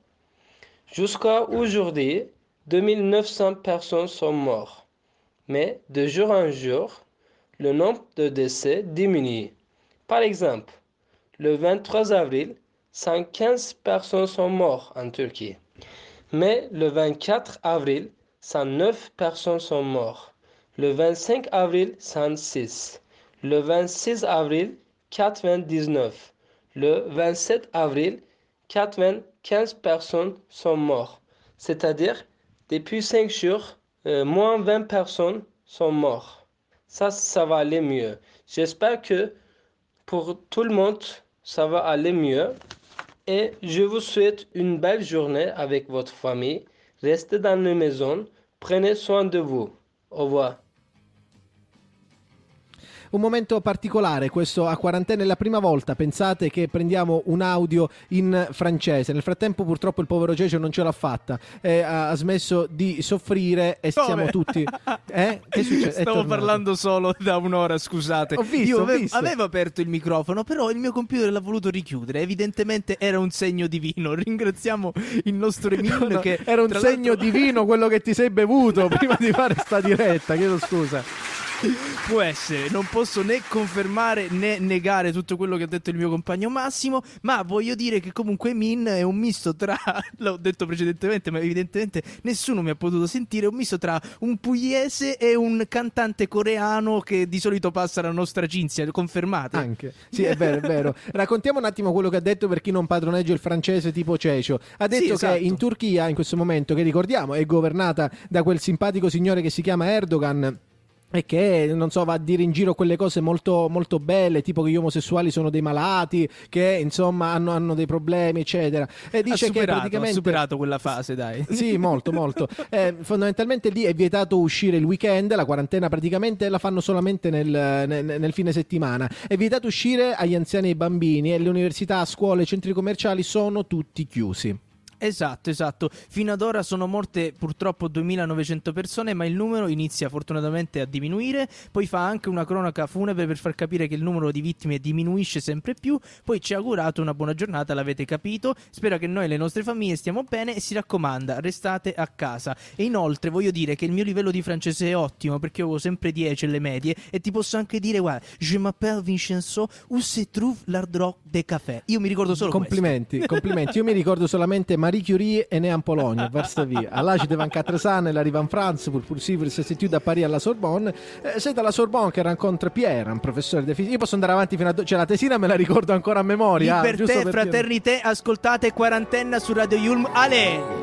Jusqu'à aujourd'hui, 2900 personnes sont mortes. Mais de jour en jour, le nombre de décès diminue. Par exemple, le 23 avril, 115 personnes sont mortes en Turquie. Mais le 24 avril, 109 personnes sont mortes. Le 25 avril, 106. Le 26 avril, 99. Le 27 avril, 95 personnes sont mortes. C'est-à-dire, depuis 5 jours, moins 20 personnes sont mortes. Ça va aller mieux. J'espère que pour tout le monde, ça va aller mieux. Et je vous souhaite une belle journée avec votre famille. Restez dans la maison. Prenez soin de vous. Au revoir. Un momento particolare questo a Quarantenna, è la prima volta, pensate, che prendiamo un audio in francese. Nel frattempo purtroppo il povero Cecio non ce l'ha fatta, ha smesso di soffrire e siamo tutti... Che succede? Stavo parlando solo da un'ora, scusate. Ho visto. Avevo aperto il microfono, però il mio computer l'ha voluto richiudere. Evidentemente era un segno divino. Ringraziamo il nostro Emin che... Era un segno divino quello che ti sei bevuto prima di fare sta diretta, chiedo scusa. Può essere, non posso né confermare né negare tutto quello che ha detto il mio compagno Massimo, ma voglio dire che comunque Min è un misto tra, l'ho detto precedentemente ma evidentemente nessuno mi ha potuto sentire, un misto tra un pugliese e un cantante coreano che di solito passa la nostra Cinzia, confermate? Anche, sì, è vero, è vero. Raccontiamo un attimo quello che ha detto per chi non padroneggia il francese tipo Cecio. Ha detto esatto. Che in Turchia in questo momento, che ricordiamo è governata da quel simpatico signore che si chiama Erdogan, e che, non so, va a dire in giro quelle cose molto, molto belle, tipo che gli omosessuali sono dei malati, che insomma hanno dei problemi, eccetera. E dice che praticamente ha superato quella fase, dai. Sì, molto, molto. Fondamentalmente lì è vietato uscire il weekend, la quarantena praticamente la fanno solamente nel fine settimana. È vietato uscire agli anziani e ai bambini, e le università, scuole, centri commerciali sono tutti chiusi. Esatto. Fino ad ora sono morte purtroppo 2.900 persone, ma il numero inizia fortunatamente a diminuire. Poi fa anche una cronaca funebre per far capire che il numero di vittime diminuisce sempre più. Poi ci ha augurato una buona giornata, l'avete capito. Spera che noi e le nostre famiglie stiamo bene e si raccomanda, restate a casa. E inoltre voglio dire che il mio livello di francese è ottimo, perché io avevo sempre 10 alle medie e ti posso anche dire, guarda, je m'appelle Vincenzo, où se trouve l'Hard Rock de Café. Io mi ricordo solo complimenti. Io mi ricordo solamente Marie Curie e né en Pologne, Varsavia. Allà ci devono 4 anni, elle arriva in France pour poursuivre ses études à Paris alla Sorbonne. C'est dalla Sorbonne che rencontre Pierre, un professore di fisica. Io posso andare avanti fino a cioè la tesina me la ricordo ancora a memoria. Libertà, fraternité, ascoltate Quarantenna su Radio Yulm. Ale!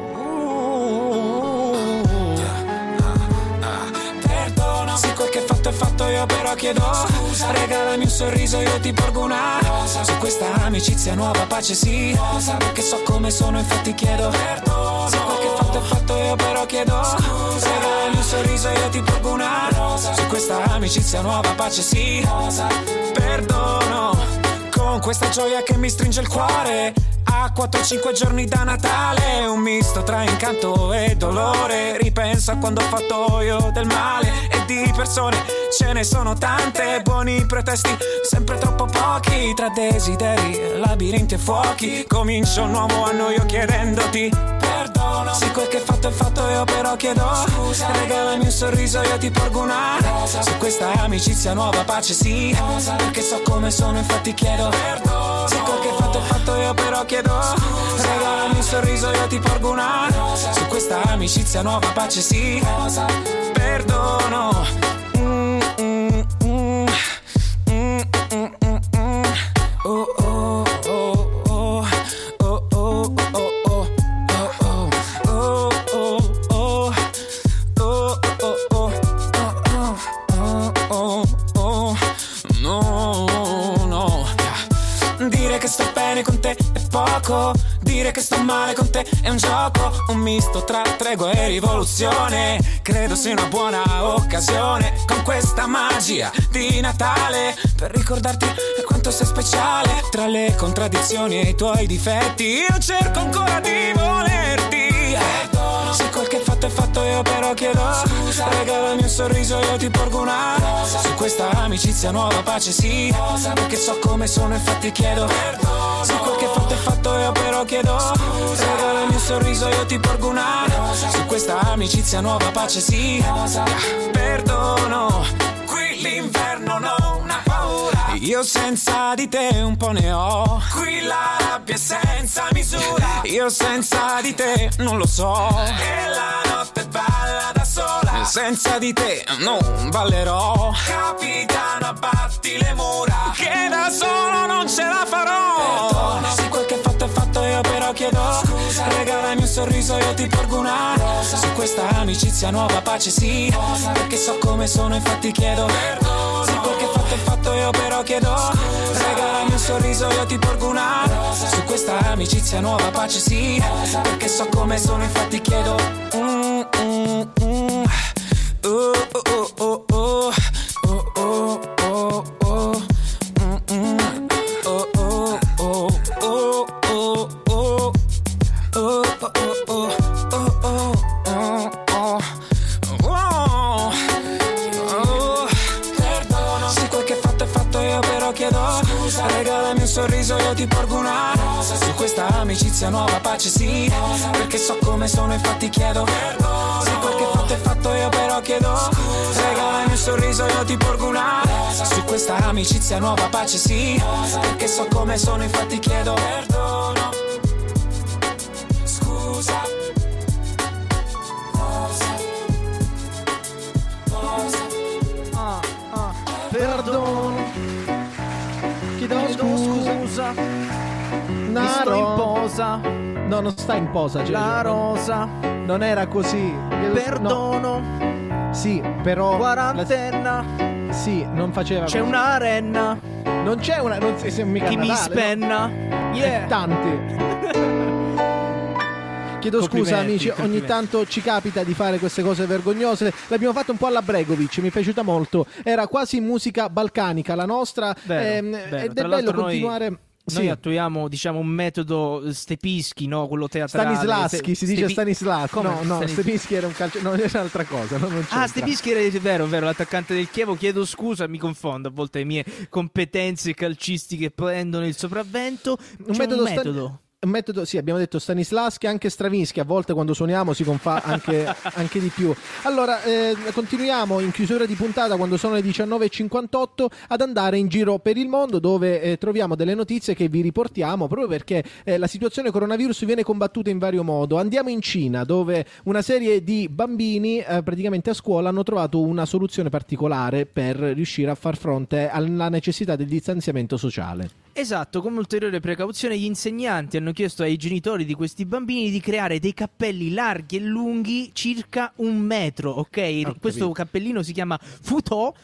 Se quel che fatto è fatto io però chiedo scusa, regalami un sorriso io ti porgo una rosa, su questa amicizia nuova pace sì, rosa, perché so come sono infatti chiedo perdono. Se quel che fatto è fatto io però chiedo scusa, regalami un sorriso io ti porgo una rosa, su questa amicizia nuova pace sì, rosa, perdono. Con questa gioia che mi stringe il cuore, a 4-5 giorni da Natale, un misto tra incanto e dolore. Ripenso a quando ho fatto io del male e di persone ce ne sono tante, buoni pretesti sempre troppo pochi, tra desideri, labirinti e fuochi. Comincio un nuovo anno io chiedendoti perdono. Se quel che fatto è fatto io però chiedo scusa, regalami un sorriso io ti porgo una rosa, su questa amicizia nuova pace sì, rosa, perché so come sono infatti chiedo perdono. Se quel che fatto è fatto io però chiedo scusa, regalami un sorriso io ti porgo una rosa, su questa amicizia nuova pace sì, rosa, perdono. Con te è poco, dire che sto male con te è un gioco, un misto tra tregua e rivoluzione. Credo sia una buona occasione con questa magia di Natale per ricordarti quanto sei speciale. Tra le contraddizioni e i tuoi difetti io cerco ancora di volerti. Se quel che fatto è fatto io però chiedo scusa, regalami un sorriso io ti porgo una rosa, su questa amicizia nuova pace sì, rosa, perché so come sono infatti chiedo perdono. Se quel che fatto è fatto io però chiedo scusa, regalami un sorriso io ti porgo una rosa, su questa amicizia nuova pace sì, rosa, perdono. Qui l'inverno non ha paura, io senza di te un po' ne ho. Qui la rabbia è senza misura, io senza di te non lo so. E la notte balla da sola, senza di te non ballerò. Capitano abbatti le mura, che da solo non ce la farò. Perdono. Se quel che fatto è fatto io però chiedo scusa, regalami un sorriso io ti porgo una rosa, su questa amicizia nuova pace sì, rosa, perché so come sono infatti chiedo perdono. Se quel che fatto è fatto io però chiedo scusa, regalami un sorriso io ti porgo una rosa, su questa amicizia nuova pace sì, rosa, perché so come sono infatti chiedo sorriso io ti porgo una rosa, su questa amicizia nuova pace sì, rosa, perché so come sono infatti chiedo perdono. Se quel che fatto è fatto io però chiedo scusa, regalami un sorriso io ti porgo una rosa, su questa amicizia nuova pace sì, rosa, perché so come sono infatti chiedo perdono. Scusa, rosa, rosa, perdono. Chiedo scusa. Sto in posa. No, non sta in posa. La rosa. Non era così. Perdono. No. Sì, però. Quarantenna. Sì, non faceva. C'è così. una renna. Non c'è una. Non sei mica chi Natale, mi spenna. No? Yeah. Tanti. Chiedo scusa amici, ogni tanto ci capita di fare queste cose vergognose. L'abbiamo fatto un po' alla Bregovic, mi è piaciuta molto. Era quasi musica balcanica la nostra. Vero. Ed è bello continuare. Noi attuiamo, diciamo, un metodo Stepischi, no? Quello teatrale. Stanislavski, si dice Stanislavski. Come? Stepischi era un calcio, no, era un'altra cosa. Non c'entra. Stepischi era vero, l'attaccante del Chievo. Chiedo scusa, mi confondo. A volte le mie competenze calcistiche prendono il sopravvento. Un metodo, sì, abbiamo detto Stanislavski, anche Stravinsky a volte quando suoniamo si confà anche di più. Allora, continuiamo in chiusura di puntata quando sono le 19.58 ad andare in giro per il mondo, dove troviamo delle notizie che vi riportiamo proprio perché la situazione coronavirus viene combattuta in vario modo. Andiamo in Cina, dove una serie di bambini praticamente a scuola hanno trovato una soluzione particolare per riuscire a far fronte alla necessità del distanziamento sociale. Esatto, come ulteriore precauzione gli insegnanti hanno chiesto ai genitori di questi bambini di creare dei cappelli larghi e lunghi circa 1 metro, ok? Questo cappellino si chiama futo,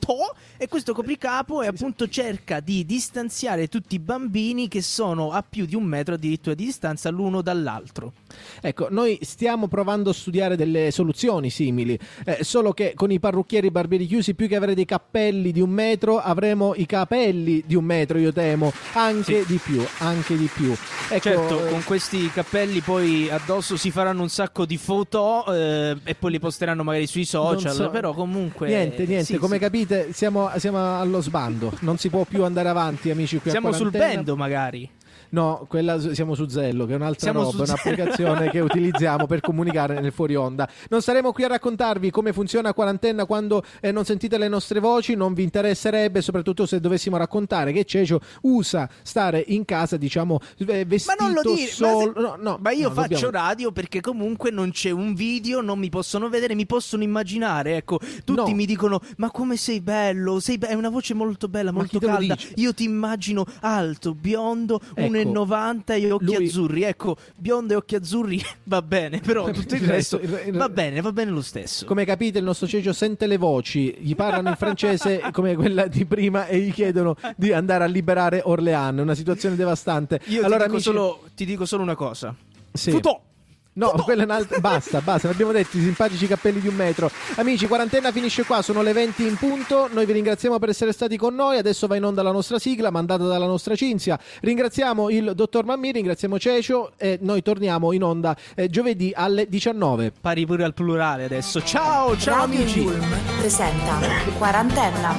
e questo copricapo appunto cerca di distanziare tutti i bambini che sono a più di 1 metro addirittura di distanza l'uno dall'altro. Ecco, noi stiamo provando a studiare delle soluzioni simili, solo che con i parrucchieri e i barbieri chiusi, più che avere dei cappelli di 1 metro, avremo i capelli di 1 metro, io temo. Anche di più. Ecco, certo, con questi cappelli poi addosso si faranno un sacco di foto e poi li posteranno magari sui social, però comunque niente, come capite siamo allo sbando, non si può più andare avanti, amici, qui siamo a quarantena. sul bendo magari. No, siamo su Zello, che è un'altra roba, un'applicazione che utilizziamo per comunicare nel fuori onda. Non saremo qui a raccontarvi come funziona quarantena quando non sentite le nostre voci, non vi interesserebbe, soprattutto se dovessimo raccontare che Cecio usa stare in casa, diciamo, vestito ma non lo dire, solo. Ma io faccio radio perché comunque non c'è un video, non mi possono vedere, mi possono immaginare, ecco. Tutti mi dicono, ma come sei bello, è una voce molto bella, molto calda. Io ti immagino alto, biondo, 1,90 e occhi azzurri. Ecco, biondo e occhi azzurri va bene, però tutto il resto va bene lo stesso. Come capite, il nostro Cecio sente le voci, gli parlano in francese come quella di prima e gli chiedono di andare a liberare Orléans. È una situazione devastante. Io ti dico solo una cosa. Sì. Futò! No, quella è un'altra. Basta, l'abbiamo detto, i simpatici cappelli di 1 metro. Amici, quarantena finisce qua, sono le 20 in punto. Noi vi ringraziamo per essere stati con noi. Adesso va in onda la nostra sigla mandata dalla nostra Cinzia. Ringraziamo il dottor Mammì, ringraziamo Cecio e noi torniamo in onda giovedì alle 19. Pari pure al plurale adesso. Ciao Radio amici. Ulm presenta Quarantenna.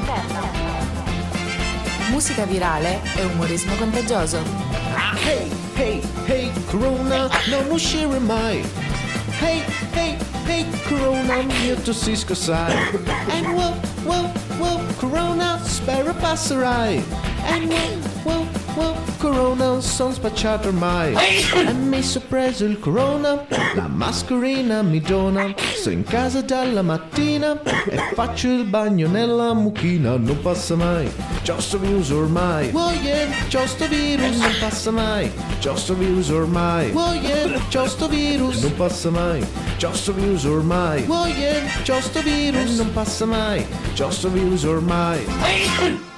Musica virale e umorismo contagioso. Hey, Corona, non uscire mai. Hey, Corona, io tossisco sai. And wow, Corona, spero passerai. And wow, Corona, son spacciato ormai. E mi so preso il Corona, la mascherina mi dona. Sto in casa dalla mattina e faccio il bagno nella mucchina, non passa mai. C'ho sto virus ormai. Oh yeah, c'ho sto virus, non passa mai. C'ho sto virus ormai. Oh yeah, c'ho sto virus, non passa mai. C'ho sto virus ormai. Oh yeah, c'ho sto virus, non passa mai. C'ho sto virus ormai.